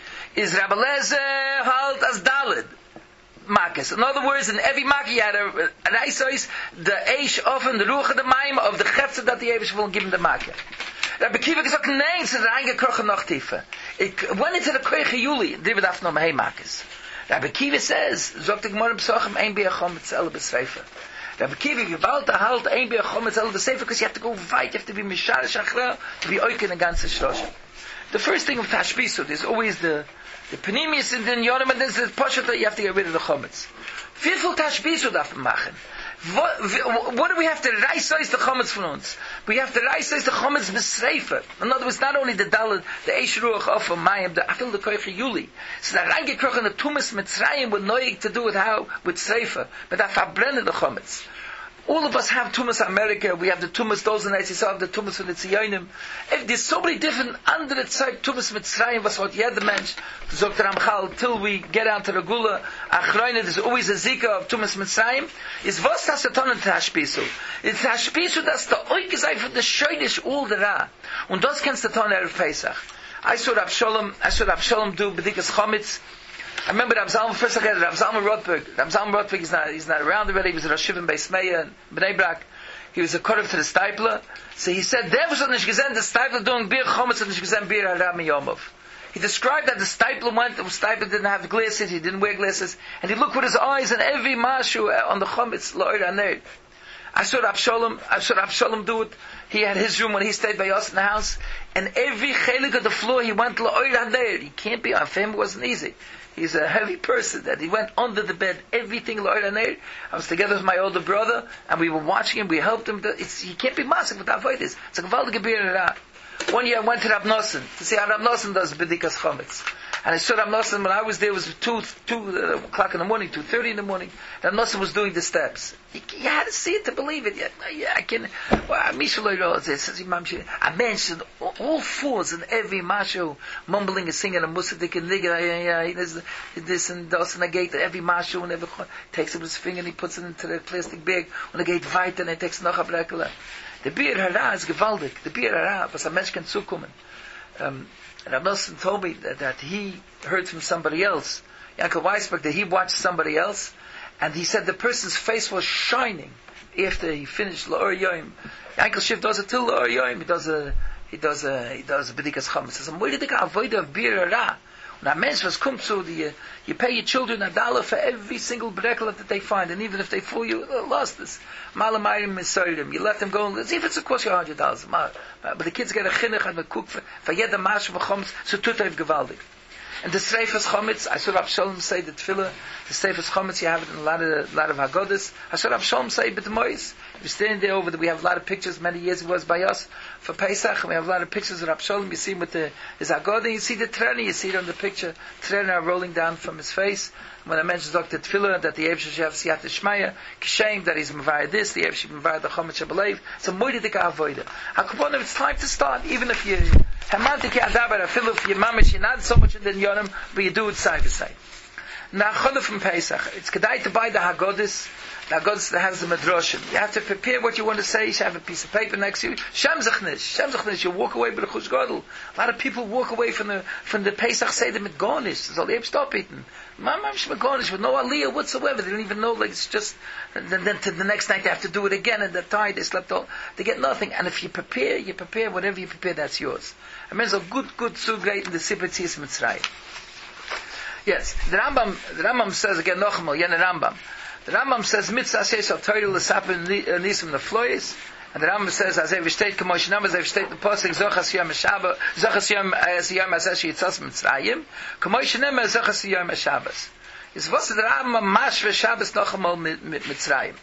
Is Rabbi Lezer halt as Dalid? Makkes. In other words, in every makkah you had a, an isois, the eish often, the ruach of the maim of the chefze that the Eibush will give him the makkah. Rabbi Kiva gesagt, nein, es ist reingekrochen noch tiefer. Ich went into the Koyach Yuli, die wird auf noch mehr makkes. Rabbi Kiva says, sagt ich morgen besuchen, ein Biachom mit Zelle besreife. Rabbi Kiva, gewalt er halt, ein Biachom mit Zelle besreife, because you have to go weit, you have to be mishar shachra, to be oik in the ganze Shlosh. The first thing of Tashbisu, there's always the The Panemius in the Yonim, and this is Poshet that you have to get rid of the Chometz. Wie viel Tashbisu darf man machen? What, what do we have to reisois the Chometz from us? We have to reisois the Chometz besreife. In other words, not only the Dalad, the Eish Ruach of Mayim, the Afil the Koyach Yuli. So that reingekrochen the Tumas Mitzrayim with noig to do with how? With Sreife. But that verbrennen the Chometz. All of us have Tumas America, we have the Tumas those and I have the Tumas from the Tziyonim. If there's so many different under the side Tumas Mitzrayim, was what jeder Mensch, sagt der Ramchal, till we get down to the Gula, Achroine, there's always a Zika of Tumas Mitzrayim, is was das der Tonnen Tashbisu? It's Tashbisu, das der Oike sei für das Scheudisch all the Ra. Und das kennst du Tonnen Erev Pesach. I saw Rav Sholem, I saw Rav Sholem do Bedikas Chometz. I remember Rav Zalman, first I got Rav Zalman Rotberg. Rav Zalman Rotberg is not, he's not around already. He was a Rosh Yeshiva in Beis Meir in Bnei Brak. He was a Korev to the Stipler. So he said, there was nicht gesehen, the Stipler doing Bir Chometz and nicht gesehen Bir Hara Miyomov. He described that the Stipler went, the Stipler didn't have glasses, he didn't wear glasses, and he looked with his eyes and every Mashu on the Chometz, La'or Haner. I saw Rav Sholem, I saw Rav Sholem do it. He had his room when he stayed by us in the house, and every chelik of the floor he went La'or Haner. He can't be on him, it wasn't easy. He's a heavy person that he went under the bed, everything La'or Haner. I was together with my older brother, and we were watching him, we helped him. It's, he can't be massive without avoidance. It's a gewaltige Bir Hara. One year I went to Rav Nosson to see how Rav Nosson does Bedikas Chometz. And I saw Rav Nosson, when I was there, it was two, two uh, o'clock in the morning, two thirty in the morning. Rav Nosson was doing the steps. You, you had to see it to believe it. Yeah, yeah I can. Well, I mentioned all fours and every mashu, mumbling and singing, and musadik and nigga, this and das and the gate, every mashu, and every takes it with his finger and he puts it into the plastic bag, and the gate weiter, and he takes noch a brekele. The Bir Hara is gewaldig. The Bir Hara, was a mensch can zukommen. Um, Rav Nosson told me that, that he heard from somebody else, Yankel Weisberg, that he watched somebody else, and he said the person's face was shining after he finished La'or Yoim. Yankel Schiff does it till La'or Yoim. He does a, he does a, he does a Bedikas Chometz. He says, I'm waiting to avoid of Bir Hara. When a mensch was come to the, you pay your children a dollar for every single brekel that they find, and even if they fool you, oh, lost this. Malamayim Misoirim, you let them go, see if it's a cost you a hundred dollars. But the kids get a chinuch and a cook for jeder mash of a chometz, so tutev gewaldig. And the Sreifas Chometz, I saw Rav Sholem say the Tefillah, the Sreifas Chometz, you have it in a lot of, a lot of Haggadahs. I saw Rav Sholem say B'Temois. We're standing there over there, we have a lot of pictures, many years it was by us, for Pesach, and we have a lot of pictures of Rav Sholem, you see him with the, his Haggadah, you see the Trena, you see it on the picture, Trena rolling down from his face. When I mentioned Doctor Tefillah, that the Eibush should have Siyat Shmaya, Kishem, that he's Mavaya this, the Eibush should Mavaya the Chometz Shabalev, it's a Moedidika Avoida. HaKaponim, it's time to start, even if you, Hamantik Adabar, I feel if you're mamish, you're not so much in the Yonim, but you do it side by side. Now, Chodesh from Pesach, it's kedai to buy the Haggadahs, Now God has the Midrashim. You have to prepare what you want to say. You should have a piece of paper next to you. Shem Zechnish. Shem Zechnish. You walk away with the Chush Gadol. A lot of people walk away from the from the Pesach Seder mit Gornish. So they stop eating. Mamash with Gornish with no aliyah whatsoever. They don't even know. Like it's just. And then, then to the next night they have to do it again. And they're tired. They slept all. They get nothing. And if you prepare, you prepare. Whatever you prepare, that's yours. I mean, so good, good, so great in the Sibur Tzis Mitzrayim. Yes, the Rambam. The Rambam says again. Nochmal. Yen Rambam. The Rambam says mitzvah sheishal Torah l'sapen nisim neflois, and the Rambam says as ev shteit k'mosh nam as ev shteit the pasuk zochas yom Shabbat zochas yom as yom asash yitzas mitzrayim k'mosh nam as zochas yom Shabbos. Is what the Rambam mash v'Shabbos noch einmal mit Mitzrayim.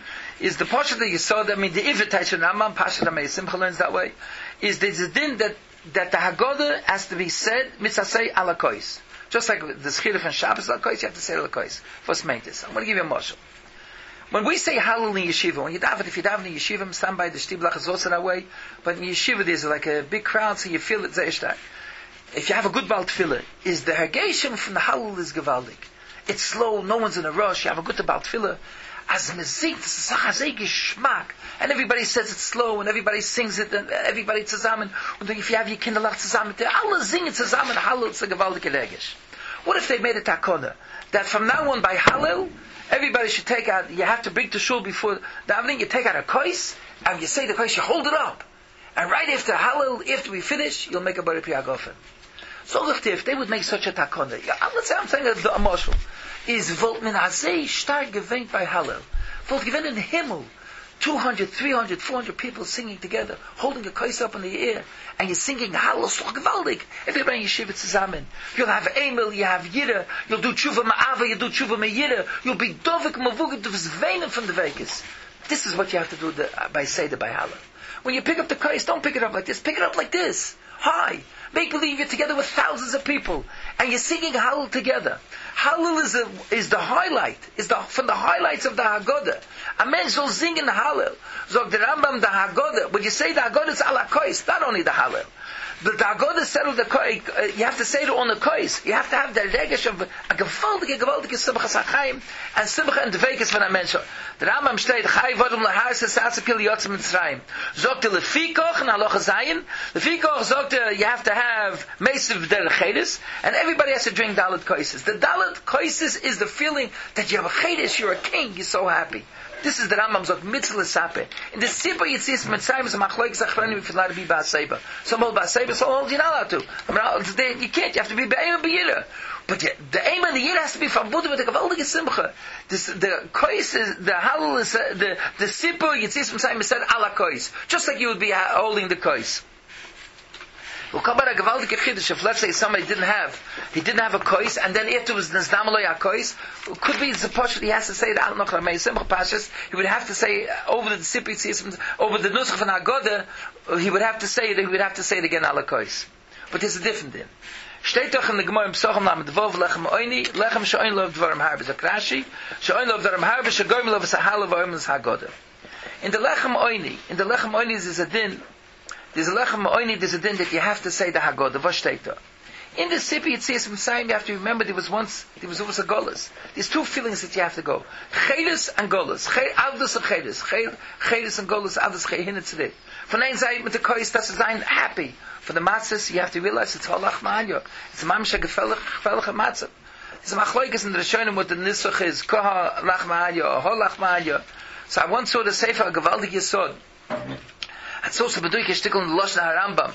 Is the pasuk that you saw that I mean the invitation Rambam pasuk Ramei Simcha learns that way. Is there's a din that that the Haggadah has to be said mitzasei ala kois. Just like the Schirah from Shabbos Lakois, you have to say Lakois. First make this. I'm going to give you a marshal. When we say Hallel in Yeshiva, when you daven, if you daven in Yeshiva, stand by the Shtiblach is also that way, but in Yeshiva there's like a big crowd, so you feel it, Zayishtak. If you have a good Baal Tefillah, is the Hergeshim from the Hallel is Gevaldik. It's slow, no one's in a rush, you have a good Baal Tefillah, as Mezik, this is a Chazei Geschmack, and everybody says it's slow, and everybody sings it, and everybody zusammen, and if you have your Kinderlach zusammen, alle singen zusammen, Hallel is a Gewaldike Hergesh. What if they made a takona that from now on by Hallel, everybody should take out, you have to bring to shul before davening, you take out a kois, and you say the kois, you hold it up. And right after Hallel, after we finish, you'll make a Bari Priyagofen. So if they would make such a takona, yeah, let's say I'm saying a, a marshal, is Volt min Hazei stark gewinnt by Hallel. Volt gewinnt in the Himmel. two hundred, three hundred, four hundred people singing together, holding a kois up in the air, and you're singing Hallel, so gewaldig. Everybody in Yeshiva zusammen. You'll have Emil, you have Yira, you'll do Tshuva Ma'ava, you'll do Tshuva Me'yira, you'll be Dovik Mavugit, du wirst weinen from the Vegas. This is what you have to do the, uh, by Seder, by Hallel. When you pick up the kois, don't pick it up like this, pick it up like this. High. Make believe you're together with thousands of people, and you're singing Hallel together. Hallel is, a, is the highlight, is the, from the highlights of the Haggadah. A man shall sing in the Hallel. Zog the Rambam the Haggadah. When you say the Haggadah, it's ala kois, not only the Hallel. But the Haggadah settled the kois. Uh, you have to say it on the kois. You have to have the regesh of a gewaldige, gewaldige simchas hachaim and simcha and dveikes von a mensch. The Rambam steht, chai vodum lahar sesatze pil yotzim mitzrayim. Zogt the lefikoch and alocha zayin. Lefikoch zogt you have to have mesiv derech and everybody has to drink dalit koises. The dalit koises is the feeling that you have a chedes, you're a king, you're so happy. This is the Rambam Zog mitzvah sape. In the Sibur Yitzis Mitzrayim is a machloek zachrani if you're allowed to be ba'aseba. Some hold ba'aseba, some hold you're not allowed to. I mean, you can't. You have to be be'ema b'yira. But you, the aim and the yira has to be verbunden with the gewaldige simcha. This, the kois is the halal is uh, the the Sibur Yitzis Mitzrayim is said ala kois, just like you would be holding the kois. We'll come back a gewaldige chiddush. If let's say somebody didn't have, he didn't have a kois, and then afterwards nesdamaloi a kois, could be the posh he has to say that noch ramei simcha pashas. He would have to say over the disciples, over the nusach von Haggadah, he would have to say it. He would have to say it again ala kois. But there's a different din. Steht doch in the Gemara in Pesachim Lamed Vov lechem oini lechem she'oin lov dvarim harbe zakrashi she'oin lov dvarim harbe she'goyim lov sahala v'oim l's Haggadah. In the lechem oini, in the lechem oini is a din. There's a lechem oini, there's a din that you have to say the Haggadah. What steht da? In the Sibur Yitzis Mitzrayim, you have to remember there was once, there was always a golus. There's two feelings that you have to go. Chedes and golus. Avdus and chedes. Chedes and golus, avdus chehinah tzedek. Von ein Seite mit der kois, das ist ein happy. For the matzahs, you have to realize it's holach ma'anyo. It's a mamsha gefällige matzah. It's a machloikes in the Rishonim what the nisach is, koha lach ma'anyo, or holach ma'anyo. So I once saw the Sefer, a gewaldig yesod. I saw some beduike shtickle in the Lashon HaRambam.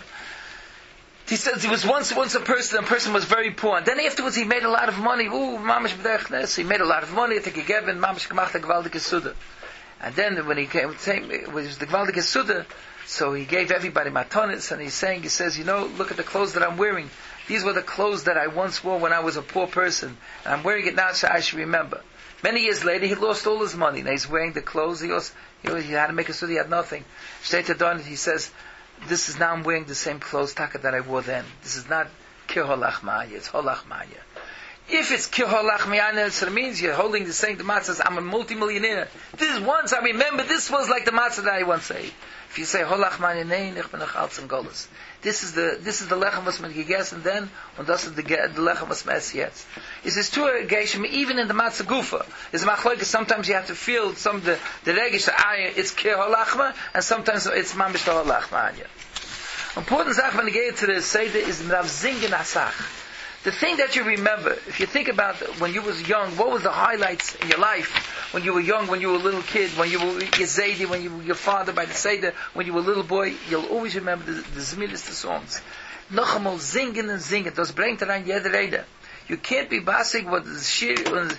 He says he was once once a person, a person was very poor, and then afterwards he made a lot of money. Ooh, mamish b'derechnes. He made a lot of money. I think he gave in mamish gemacht a gewaldige suda. And then when he came, it was the gewaldige suda, so he gave everybody matonis, and he's saying, he says, you know, look at the clothes that I'm wearing. These were the clothes that I once wore when I was a poor person, and I'm wearing it now, so I should remember. Many years later, he lost all his money. Now he's wearing the clothes. He also, you know, he had to make a suda. He had nothing. Shtei Don, he says, this is now I'm wearing the same clothes taka that I wore then. This is not kir holach ma'aya, it's holach ma'aya. If it's kiholach miyana, so it means you're holding the saying the matzah says, I'm a multimillionaire. This once I remember this was like the matzah that I once ate. If you say holach ma'anein, ich bin achalz and golas. This is the this is the lechem was man gegessen then, and das ist the the lechem was man ess jetzt. Is this two geshem even in the matzah gufa? Is machlokes sometimes you have to feel some of the the regish the eye it's kiholachma, and sometimes it's mamish the holachma. Important sach when you get to the seder is rav zingen asach. The thing that you remember, if you think about when you was young, what was the highlights in your life when you were young, when you were a little kid, when you were your zaydi, when you were your father by the seder, when you were a little boy, you'll always remember the, the zmilis, the songs. Noch einmal singen and singen. Das bringt rein jeder Rede. You can't be basig what shir,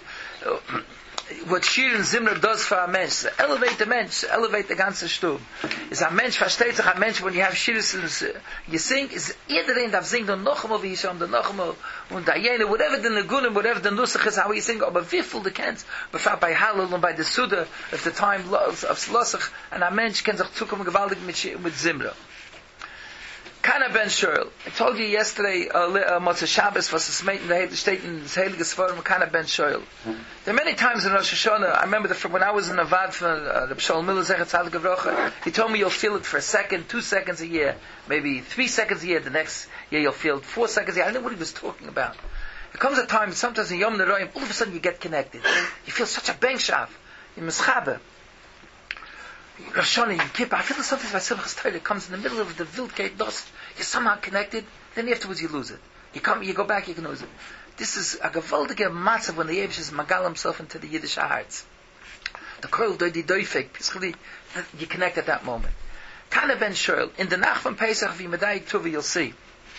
what shir and zimmer does for a mensch. Elevate the mensch, elevate the ganze stub. Is a mensch versteht sich a mensch when you have shir and you sing, is jeder Rede darf singen, und noch einmal wie ich schon, und noch einmal, und da jene, whatever the nagunim, whatever the nusach is, how you sing, aber wie viel the kent, befragt by Hallel and by the Suda, of the time of Slosach, and a mensch kann sich zukommen gewaltig mit, mit zimmer. Kana ben Shurl. I told you yesterday, uh, uh, Motzei Shabbos was the in the state in the Heiliges Forum, Kana ben Shurl. There are many times in Rosh Hashanah, I remember the, when I was in Avad for uh, the Pshol Miller Zechat Tzaddik Avrocha, he told me you'll feel it for a second, two seconds a year, maybe three seconds a year, the next year you'll feel it, four seconds a year. I don't know what he was talking about. There comes a time, sometimes in Yom Neroyim, all of a sudden you get connected. You feel such a ben shav, in Mischaber. Rosh Hashanah, Yom Kippur, I feel that something about Simchas Torah comes in the middle of the Wildkeit dust, you're somehow connected, then afterwards you lose it. You come, you go back, you can lose it. This is a gewaltige matzav when the Yiddish is magal himself into the Yiddish hearts. The Koil Doidi Doifek, basically, you connect at that moment. Kana ben Shurl, in the Nach von Pesach, wie Medayik Tuva, you'll see.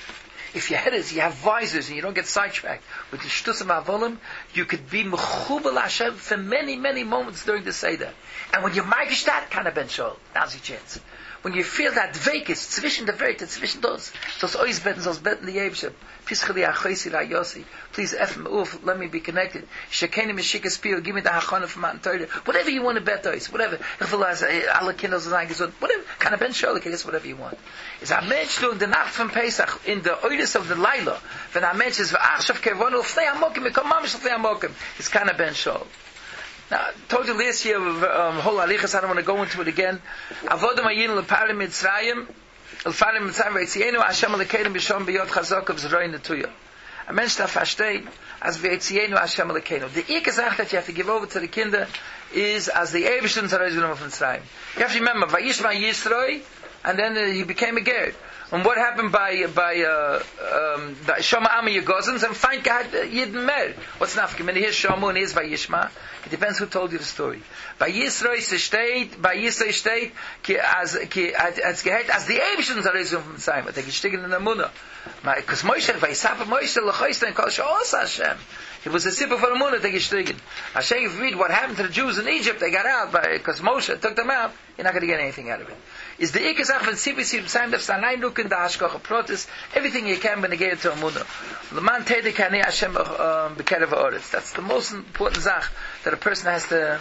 If your head is, you have visors and you don't get sidetracked with the shtusim avolim, you could be mechubel Hashem for many, many moments during the Seder. And when you migrate that kind of ben shol, now's your chance. When you feel that dveikis, zwischen the Welt, zwischen those, those oisbeten, those beten the Yevshim, Pischeli achoisi la yosi, please F M uf, let me be connected. Shekeni mishikas pio, give me the hachana from Mount Torah. Whatever you want to bet those, whatever. Ich will as alle kinders and gesund, whatever. Kind of ben shol, guess whatever you want. Is a mensch doing the Nacht from Pesach in the oilis of the Laila. When a mensch is v'achshav kevonu ufnei amokim, ikom mamish ufnei amokim. It's kind of ben shol. Now, I told you last year, um, whole alichas, I don't want to go into it again. Avodim ayin l'parim mitzrayim, l'parim mitzrayim v'etzienu, Hashem alekeinu b'shom b'yod chazok v'zroi netuya. A mensch darf verstehen, as v'etzienu Hashem alekeinu. The ik gesagt that you have to give over to the kinder is as the Eibishter Zeroi Zulum of Mitzrayim. You have to remember, Vayishma Yisroi, and then uh, he became a Gerd. And what happened by by uh, um, Shoma Ami Yegozens and find God Yidden Mer? What's nafkim? And here's Shomu and here's Vayishma. It depends who told you the story. By Yisroi steht, by Yisroi steht, ki as ki as gehet as the Eibishter Zeroi Zulum of Mitzrayim. I think he's sticking in the Munah. Because Moshe, Vayisav Moshe L'choista and Kol Sha'os Hashem. It was a sipper for the moon that they gestiegen. Hashem, if you read what happened to the Jews in Egypt, they got out by because Moshe took them out. You're not going to get anything out of it. Is the ikazach when sipi sipi sign the sanai nukin the hashkocha protest everything you can when they get it to a munah. The man tedek kani Hashem bekerev oretz. That's the most important zach that a person has to,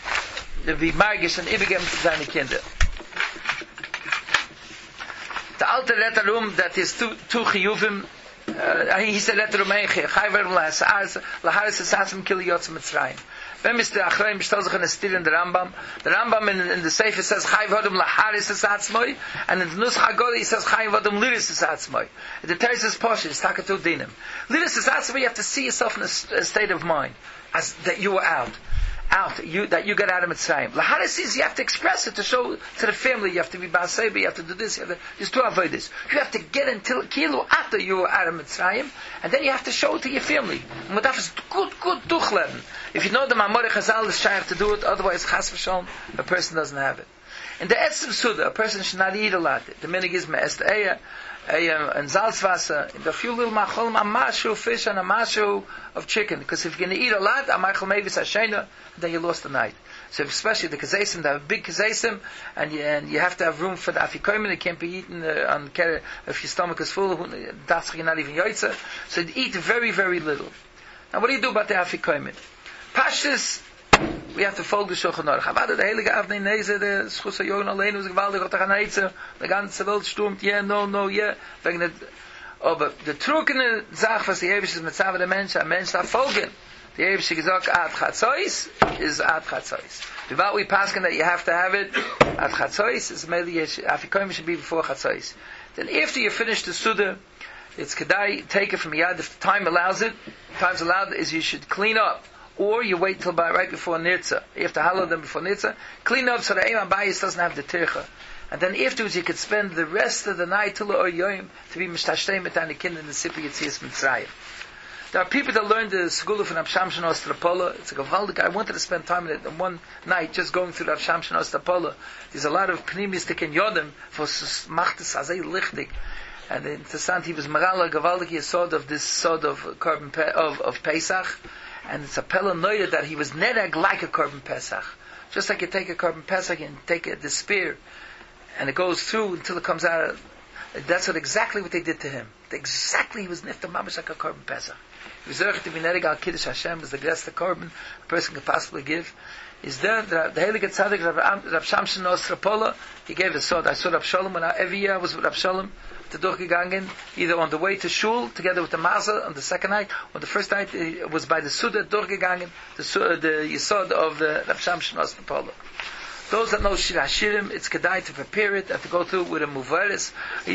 to be margish and ibigem to seine kinder. The alter letter that is two two chiyuvim. Uh, he said letter umeiche chayver lahas laharis esasim kiliyotz mitzrayim. When Mister Achreim bestellt sich in a stil in the Rambam, the Rambam in, in the Sefer says chayv hodem laharis esatzmoi, and in the Nus Hagoli he says chayv hodem liris esatzmoi. The Teres is posh, it's takatu dinim. Liris esatzmoi, you have to see yourself in a, a state of mind as that you were out. Out, you, that you got out of Mitzrayim. Laharis is you have to express it to show to the family. You have to be Baaseba, you have to do this. You have to, there's two avodas. You have to get until Kilu after you were out of Mitzrayim, and then you have to show it to your family. Mudaf is good, good duchleven. If you know the Mamore Chazal is trying to do it, otherwise Chas v'Shalom, a person doesn't have it. In the Etzim Suda, a person should not eat a lot. The minig is me'est eya, and Salzwasser, and a few little machol, a mashu fish and a mashu of chicken. Because if you're going to eat a lot, a machol mevis hashena, then you lost the night. So especially the kazesim, they have big kazesim, and you, and you have to have room for the afikoyim. It can't be eaten uh, on kere if your stomach is full. That's not even yoytza. So you eat very, very little. Now, what do you do about the afikoyim? Pashtus, we have to follow the Shulchan Aruch. Avada, the Heilige Avnei Neze, the Schus HaYogen allein was gewaltig, hat er an Eitze, the ganze Welt sturmt, yeah, no, no, yeah, wegen der Aber der trukene Sach, was die Eibische ist mit Zava der Mensch, ein Mensch darf folgen. The Eibische gesagt, Ad Chatzois is Ad Chatzois. Without we paskin that you have to have it, Ad Chatzois is mainly Afikoim should be before Chatzois. Then after you finish the Suda, it's Kedai, take it from Yad, if the time allows it, time's allowed, is you should clean up. Or you wait till by, right before Nirtzah. You have to hallow them before Nirtzah. Clean up so the Eimah Bayis doesn't have the Tircha. And then afterwards you could spend the rest of the night till or Yoim to be Mishtashtem mit deine Kinder in the Sipi Yitzias Mitzrayim. There are people that learn the Segula from Rav Shamshon Ostrapola. It's a Gavaldik. I wanted to spend time in it in one night just going through Rav Shamshon Ostrapola. There's a lot of Pnimistik in Yodim for Machtes Azay Lichtig. And interessant, he was Marala Gavaldik, he sort of this sort of carbon pe- of, of Pesach. And it's a Pella Noya that he was Nereg like a carbon Pesach. Just like you take a carbon Pesach and take a, the spear and it goes through until it comes out. That's what exactly what they did to him. Exactly, he was nifta mamash like a carbon Pesach. He was zerich to be Nereg al Kiddush Hashem, is the greatest carbon a person can possibly give. Is there the, the Heilige Tzaddik Rav Shamshon Ostrapola? He gave a sword. I saw Rav Shalom when I, every year I was with Rav Shalom to durchgegangen, either on the way to shul together with the Mazel on the second night, or the first night it was by the Suda durchgegangen, the the Yisod of the Rav Shamshon Ostrapola. Those that know Shir Hashirim, it's kedai to prepare it and to go through with a muvaris.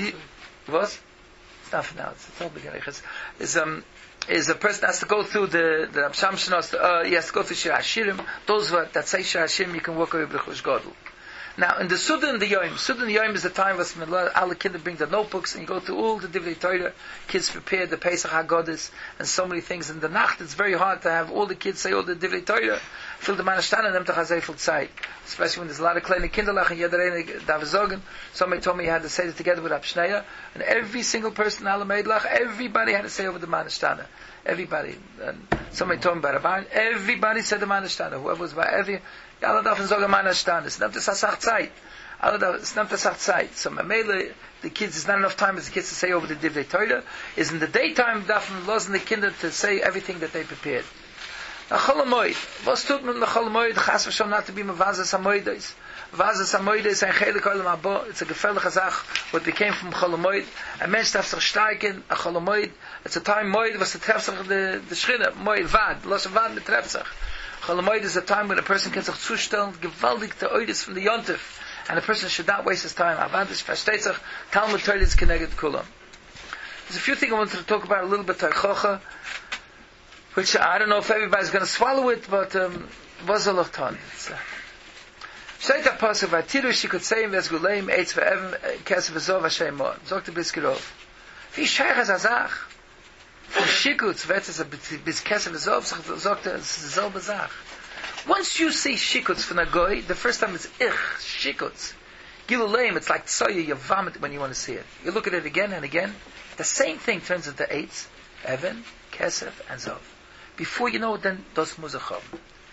What? It's not for now. It's all beginning. Is um is a person has to go through the the Rav Shamshon Ostrapola. Uh, he has to go through Shir Hashirim. Those that say Shir Hashirim, you can walk away with Chush Gadol. Now, in the Suda and the Yom, Suda and the Yom is the time when all the kids bring the notebooks and you go through all the Divrei Torah. Kids prepare the Pesach HaGodes and so many things. In the Nacht, it's very hard to have all the kids say all the Divrei Torah. Feel the Manashtan and them to Chazay full Zeit. Especially when there's a lot of kleine Kinderlach and Yadarein Davazogen. Somebody told me you had to say it together with Abshneya. And every single person in Alameidlach, everybody had to say over the Manashtana. Everybody. And somebody told me about Rabban. Everybody said the Manashtana. Whoever was by every... Alle darf sagen Manashtana. Es nimmt es a Sach Zeit. Alle darf, es nimmt a Sach Zeit. So Mamele, the kids, it's not enough time as the kids to say over the Divrei Torah. Is in the daytime, darf man losen the kinder to say everything that they prepared. Nach Cholamoid. Was tut man nach Cholamoid? Chas v'shom not to be Mavazas HaMoides. Vazas HaMoides is ein Chelik Olam Haba. It's a gefährliche Sach, what became from Cholamoid. A mensch darf sich steigen, a Cholamoid. It's a time Moid, was the trefft sich the, the Schrinne. Moid, Vad. Los Vad, the trefft sich. Cholamoid is a time when a person can sich zustellen, gewaltig the Oidis from the Yontif. And a person should not waste his time. Avad is versteht sich, Talmud Torah is connected Kulam. There's a few things I wanted to talk about a little bit, Teichocha, which I don't know if everybody's going to swallow it, but um, was a lot on it. Steht der Pasuk, Vatiru she could say, Ves Guleim, Eitz Ve'evim, Kesef V'zov Hashem Mon. Sagt der Briskirov. Wie scheich es a Sach? Von Shikutz, wird es bis Kesef V'zov, sagt er, es ist dieselbe Sach. Once you say Shikutz from a Goy, the first time it's Ich, Shikutz. Giluleim, it's like Tsoya, you vomit when you want to see it. You look at it again and again, the same thing turns into Eitz, Evan, Kesef, and Zov. Before you know it, then Dos Muzachov.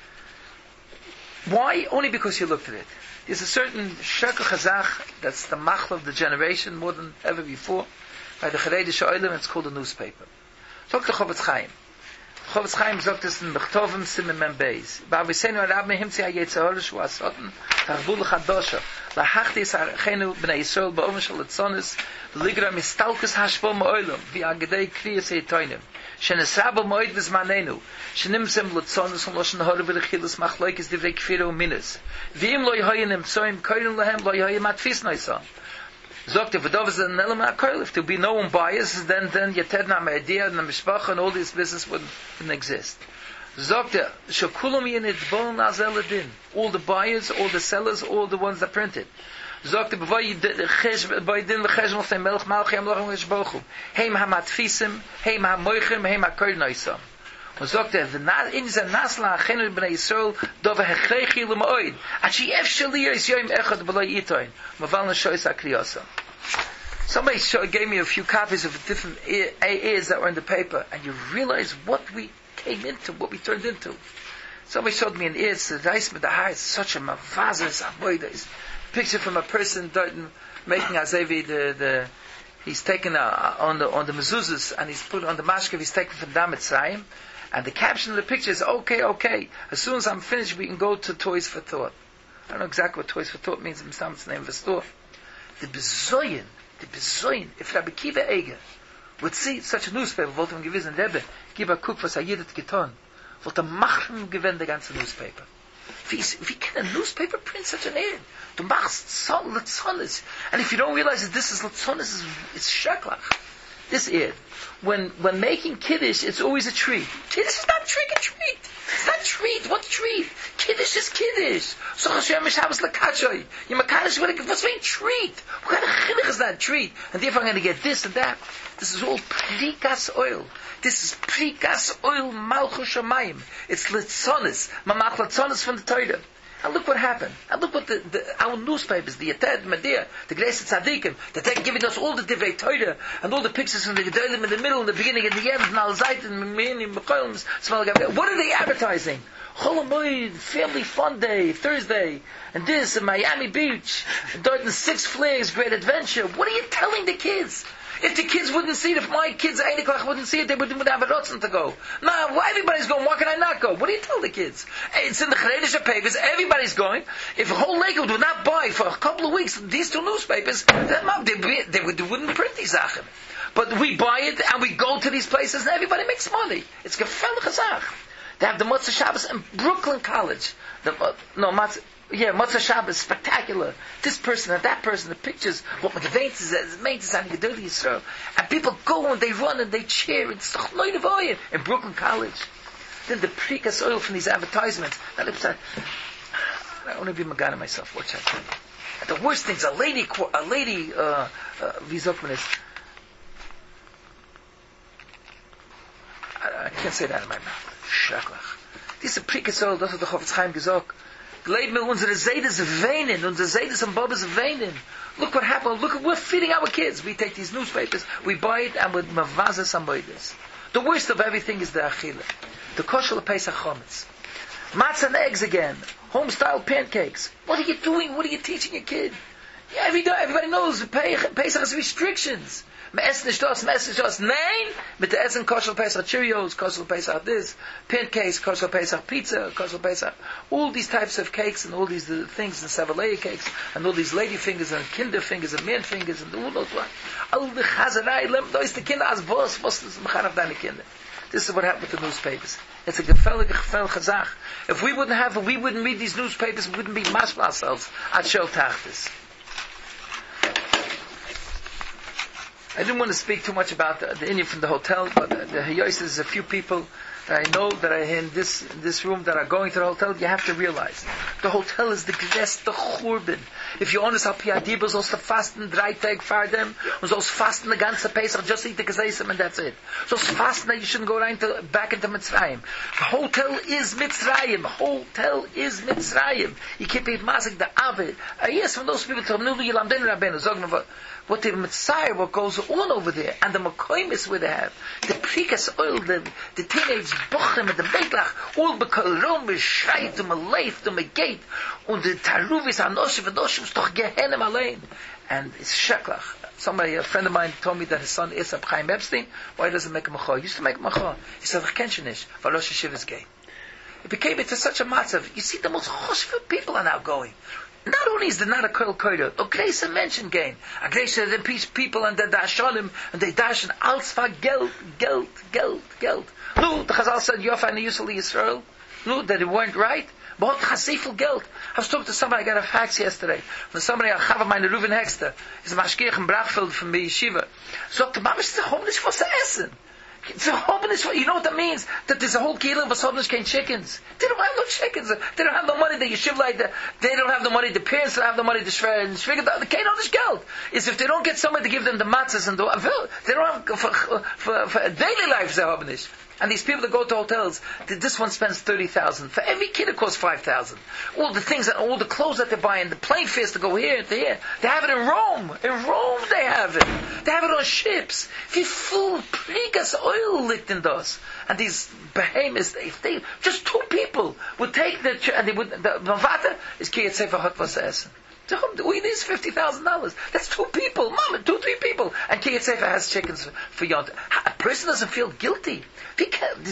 Why? Only because you looked at it. There's a certain Shekel Chazach that's the machl of the generation more than ever before. By the Chareidische Oilim, it's called a newspaper. Talk to Chofetz Chaim. Chofetz Chaim sagt es in Bechtovim Simen Mem Beis. Ba'avisenu Arab Mehim Tzia Yetzahor Shu Asoten Tarbul Chadosha Lahachti Sarachenu B'nei Yisrael Ba'oven Shal Etzonis Ligra Mistalkus Hashpo Ma'olim V'agedei Kriyas Eitoinim Shenesrabo Moed V'zmanenu Shenimzem L'Tzonis L'Loshen Hore V'Rechilus Machloikis Divrei Kfira U'Minis V'im Lo Yehoyin Emtsoim Koirin Lahem Lo Yehoyin Matfis Noisam. Sagt er, V'dov is an element of Koil. If there be no one bias, then then Yeted Na Me'ediyah and the Mishpacha and all this business wouldn't, wouldn't exist. Sagt er, Shokulum Yinit Bon Azel Adin. All the buyers, all the sellers, all the ones that printed. Sagt er, B'vay Din V'cheshem L'fnei Melech Malchi Am Lochem V'shbochu. Heim HaMatfisim, Heim HaMoichim, Heim HaKoil Noisam. Und sagt er, in dieser Nasla Achenu B'nei Yisrael, Dova Hechreichi L'ma'oid, Achi Ef Shalir Is Yoim Echad B'loi Itoin, Maval Nashois HaKriyasa. Somebody show, gave me a few copies of different ears that were in the paper, and you realize what we came into, what we turned into. Somebody showed me an ear, it's the Reis with the heart, it's such a mavazas, avoidas. Picture from a person making Azevi, the, the, he's taken uh, on the, on the mezuzahs, and he's put on the mashkev, he's taken from Dam Mitzrayim. And the caption of the picture is, okay, okay, as soon as I'm finished, we can go to Toys for Thought. I don't know exactly what Toys for Thought means, it's the name of the store. The Bezoyin, the Bezoyin, if Rabbi Kiva Eger would see such a newspaper, wollte man gewissen, Rebbe, gib a guck, was er jedet getan, wollte machen gewinnen, der ganze newspaper. Wie, wie can a newspaper print such an ad? Du machst son, Latzonis. And if you don't realize that this is Latzonis, it's sheklach. This ad. When, when making Kiddush, it's always a treat. Kiddush is not trick or treat. It's not treat. What treat? Kiddush is Kiddush. So Hashem Shabbos Lakachoy. You Makadosh, what's mean treat? What kind of chinuch is that treat? And therefore I'm going to get this and that. This is all prikas oil. This is prikas oil malchus shamayim. It's litzonis. Mamach litzonis from the Torah. And look what happened. And look what the, the our newspapers, the Yated, Medea, the Gneset Tzadikim, that they're giving us all the Divrei Torah and all the pictures from the Gedolim in the middle, in the beginning, and the end, and Al Zayt, and Meini, Mecholim, Small Gabriel. What are they advertising? Cholamoid, Family Fun Day, Thursday, and this, and Miami Beach, Darton Six Flags, Great Adventure. What are you telling the kids? If the kids wouldn't see it, if my kids Einikach wouldn't see it, they wouldn't have a rotzen to go. Now, why everybody's going? Why can I not go? What do you tell the kids? It's in the Charedisha papers. Everybody's going. If a whole Lakewood would not buy for a couple of weeks these two newspapers, then they, they, they, would, they wouldn't print these Sachen. But we buy it and we go to these places and everybody makes money. It's gefällig Zach. They have the Motzei Shabbos in Brooklyn College. The, uh, no, Motzei. Yeah, Motzei Shabbos, spectacular. This person and that person, the pictures, what my geveint is, is made is on Gedolei Yisrael. And people go and they run and they cheer. It's doch neu nevoye in Brooklyn College. Then the prikas oil from these advertisements. Now, I don't want to be magana myself. Watch out. And the worst things, a lady, a lady, uh, uh, wie sagt man es? I, I can't say that in my mouth. Shaklach. This is prikas oil, das hat der Chofetz Chaim gesagt. Leib mir unsere Seides weinen, unsere Seides and Bobbes weinen. Look what happened. Look, we're feeding our kids. We take these newspapers, we buy it, and we mavaza some this. The worst of everything is the achila. The kosher Pesach chometz. Matzah and eggs again. Home-style pancakes. What are you doing? What are you teaching your kid? Yeah, every day, everybody knows Pesach has restrictions. Me essen nicht das, me essen nicht das. Nein! Mit der Essen kosher Pesach Cheerios, kosher Pesach this, pancakes, kosher Pesach pizza, kosher Pesach. All these types of cakes and all these uh, things and Savoy cakes and all these lady fingers and kinder fingers and man fingers and all those one. All the chazerei, lem, da ist die Kinder als was, was ist mechan auf deine Kinder. This is what happened with the newspapers. It's a gefällige, gefällige Sach. If we wouldn't have, we wouldn't read these newspapers, we wouldn't be mashma ourselves at Shel Tachtis. I didn't want to speak too much about the, the Indian from the hotel, but the, the Hayois, there's a few people that I know that are in this in this room that are going to the hotel. You have to realize the hotel is the größte Churban. If you honest, Al Pi Adibah, sollst du fasten drei Tage for them, and sollst fasten the ganze Pesach, just eat the Geseisem and that's it. Sollst fasten that you shouldn't go right to, back into Mitzrayim. The hotel is Mitzrayim. The hotel is Mitzrayim. You can't be masik the Avid. I hear some of those people tell me, "No, you lamden Rabbeinu." Sagen wir, what the Mitzrayim, what goes on over there, and the Makoim is where they have the prikas oil, the the teenage bochum and the beglach, all bekolom beschreit, the maleif, the megate, and the taruvis anoshim anoshim stoch gehenem allein, and it's sheklach. Somebody, a friend of mine, told me that his son is a Chaim Epstein. Why doesn't he make a machor? He used to make a machor. He said, "I can't finish. V'losh Yeshiva is gay." It became into such a matzav. You see, the most choshva people are now going. Not only is there not a kol koida, a Gresa mentioned gain. A Gresa, the peace people and the dashonim, and they dash and alsfa geld, geld, geld, geld. No, the Chazal said, Yofa and Yusuf Yisrael. No, that it weren't right. But chasiful geld. I was talking to somebody, I got a fax yesterday, from somebody, I have meine Reuven Hexter. He's a mashkiach in Brachfeld from the yeshiva. So, the mamish is a homenish for essen. It's a homenish, you know what that means? That there's a whole kilo of homenish cane chickens. They don't have no chickens. They don't have no money. The yeshiva like the, they don't have the money. The parents don't have the money to shred and shred. The can't honest geld is if they don't get somebody to give them the matzahs and the, they don't have for, for, for daily life. They're homenish. And these people that go to hotels, this one spends thirty thousand. For every kid it costs five thousand. All the things, all the clothes that they're buying, the plane fares to go here to here. They have it in Rome. In Rome they have it. They have it on ships. Wie full prigas oil licked in those. And these behemoths, if they, just two people would take the, and they would, the Mavata is Kiyat Sefer Hot Essen. We need fifty thousand dollars. That's two people, mama, two, three people. And Kiyat Sefer has chickens for Yont. A person doesn't feel guilty. We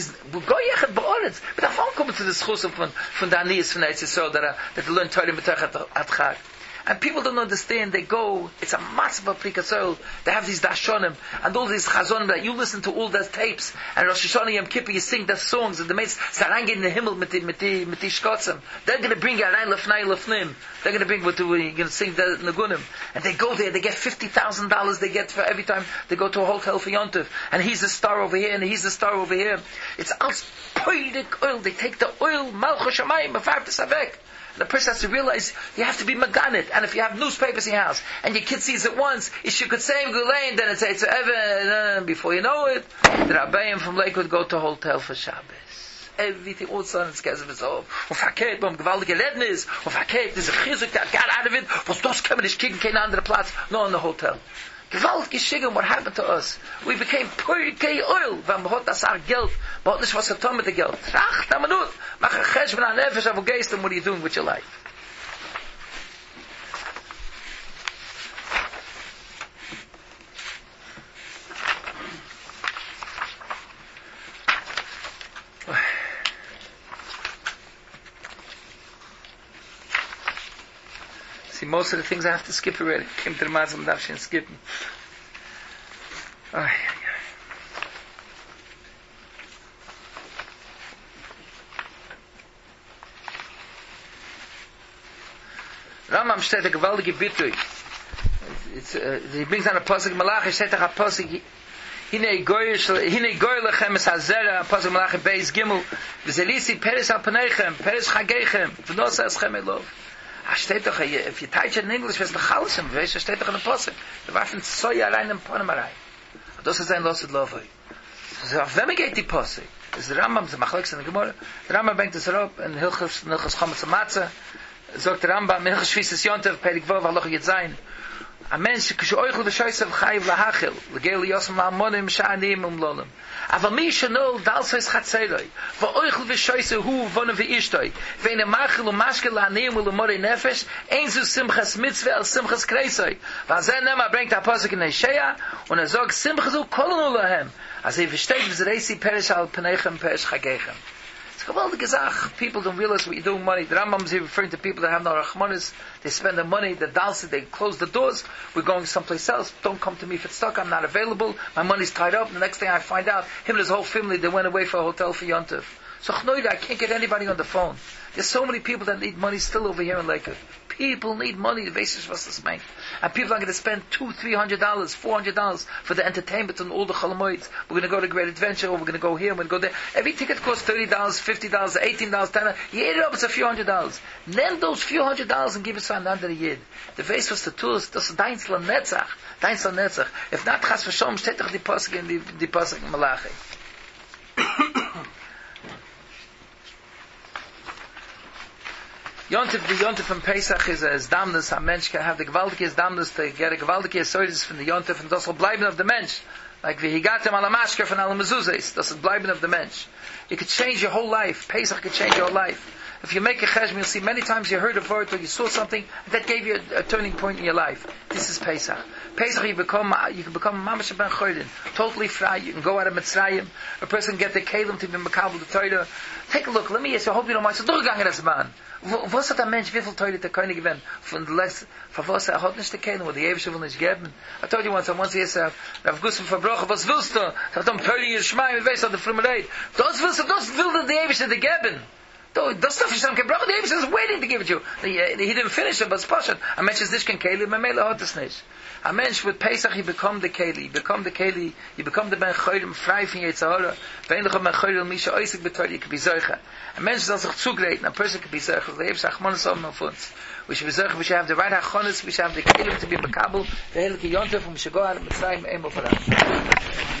go yechet ba'oretz. But I won't come to the schusam from, from the Aniyas from Eretz Yisrael that, uh, that learn Torah B'tach at Chag. And people don't understand, they go, it's a massive aplikasol, they have these dashonim, and all these chazonim, that you listen to all those tapes, and Rosh Hashanah Yom Kippur, you sing those songs, and the mates start hanging in the himmel with the, with the, with the shkotzim. They're going to bring Arai Lefnai Lefnim. They're going to bring what the, you're going to sing the Nagunim. And they go there, they get fifty thousand dollars they get for every time they go to a hotel for Yontif. And he's the star over here, and he's the star over here. It's als poidik oil. They take the oil, Malchus Shamayim, Mefar T'Savek. The person has to realize you have to be maganit, and if you have newspapers in your house and your kid sees it once, if you could say Gulain, then it's it's ever before you know it. The Rabbeim from Lakewood go to a hotel for Shabbos. Everything all of a sudden it's Gezer V'Zov. Und verkehrt, beim gewaltige Lednis, und verkehrt, there's a chizuk that got out of it, was das kommen, ich kicken kein anderer Platz, no in the hotel. Gewaltige Schiggum, what happened to us? We became poor kei oil, when we had das our Geld, we had nicht was getan mit the Geld. Tracht, am Minut, mach a cheshbon an nefesh, avo geist, and what are you doing with your life? See, most of the things I have to skip already. Came to the Mazam Davshin and skipping. Oh, yeah, yeah. Rambam steht a gewaltige Bittui. It's, uh, he brings down a Pasuk Malach, he steht a Pasuk, Hine goy lechem es hazera, Pasuk Malach Beis Gimel, v'zelisi peres al paneichem, peres chagechem, v'nosa eschem elov. Ah, steht doch, if you teach it in English, was the Chalashim, weißt du, steht doch in der Posse. Da warfen Soja rein in Ponemarei. Das ist ein Loset Lovoi. So, auf wem geht die Posse? Das ist der Rambam, der Machleks in der Gemorre. Der Rambam bringt es herab, in Hilchus, in Hilchus Chometz Amatze, sagt der Rambam, in Hilchus Shvises Yontev, Perik Vov, Haloch Yitzayin. A mensch, kishu oichel v'shoysev chayiv lahachil, l'geil yosem la'amonim, sha'anim umlolim. Aber mi shenol dalsois chatzeroi, v'oichel v'shoysev hu vonem v'ishtoi, v'ene machil u'mashkel la'anim u'l'morei nefesh, ein zu simchas mitzvah el simchas kreisoi. V'azen nema bringt a posik in Hosea, und er sagt, simchas u kolonu lahem, as er versteht, v'zreisi perish al penechem, perish chagechem. Gewaltige Sache. People don't realize what you're doing money. The Rambam is referring to people that have no rachmanis. They spend the money, the dalsi, they close the doors. We're going someplace else. Don't come to me if it's stuck. I'm not available. My money's tied up. The next thing I find out, him and his whole family, they went away for a hotel for Yontif. So chnoida, I can't get anybody on the phone. There's so many people that need money still over here in Lakewood. People need money. The basis was this man. And people are going to spend two, three hundred dollars, four hundred dollars for the entertainment and all the chalamoids. We're going to go to Great Adventure, or we're going to go here, we're going to go there. Every ticket costs thirty dollars, fifty dollars, eighteen dollars, ten dollars. You add it up, it's a few hundred dollars. Lend those few hundred dollars and give it to another yid. The base was the tools. Das ist deins la netzach. Deins la netzach. If not, chas v'shom, steht doch die Pasuk in die, die Pasuk in Malachi. Yontif, the Yontif from Pesach is a damnus. A mensch can have the gewaltige damnus to get a gewaltige soides from the Yontif, and das will bleiben of the mensch. Like wie higatem ala mashker von alle mezuzes. Das will bleiben of the mensch. You could change your whole life. Pesach could change your life. If you make a cheshbon, you'll see many times you heard a word or you saw something that gave you a, a turning point in your life. This is Pesach. Pesach, you become you can become mamash ben choydin, totally free. You can go out of Mitzrayim. A person can get the kelim to be makabel the Torah. Take a look. Let me ask you. I hope you don't mind. So durchgegangen das man. Was hat ein Mensch, wie viel Teure der König gewinnt? Von der letzten, von was er hat nicht der Kennen, wo die Ewige will nicht geben. I told you once, I once he said, Rav Gussem verbrochen, was willst du? Er hat um Teure ihr Schmai, mit weiss, hat der Frumme leid. Das willst du, das will der Ewige dir geben. Das stuff is gebrochen, the Ewige is waiting to give it to you. He, he didn't finish it, but it's passion. A Mensch ist nicht kein Keli, mein Mele hat es nicht. A Mensch with Pesach, he become the Keli, he become the Keli, he become the Ben Choyrim, frei von Yetzahara. Wenn du Ben Choyrim, misha oisig beteut, you can be Zeuche. A Mensch soll sich zugreden, a person can be Zeuche, the Ewige Achmanis oben auf uns. We should be Zeuche, we should have the right Achonis, we should have the Keli to be Makabel, the Heilige Yontef, and we should go out of Mitzrayim, Emo Farah.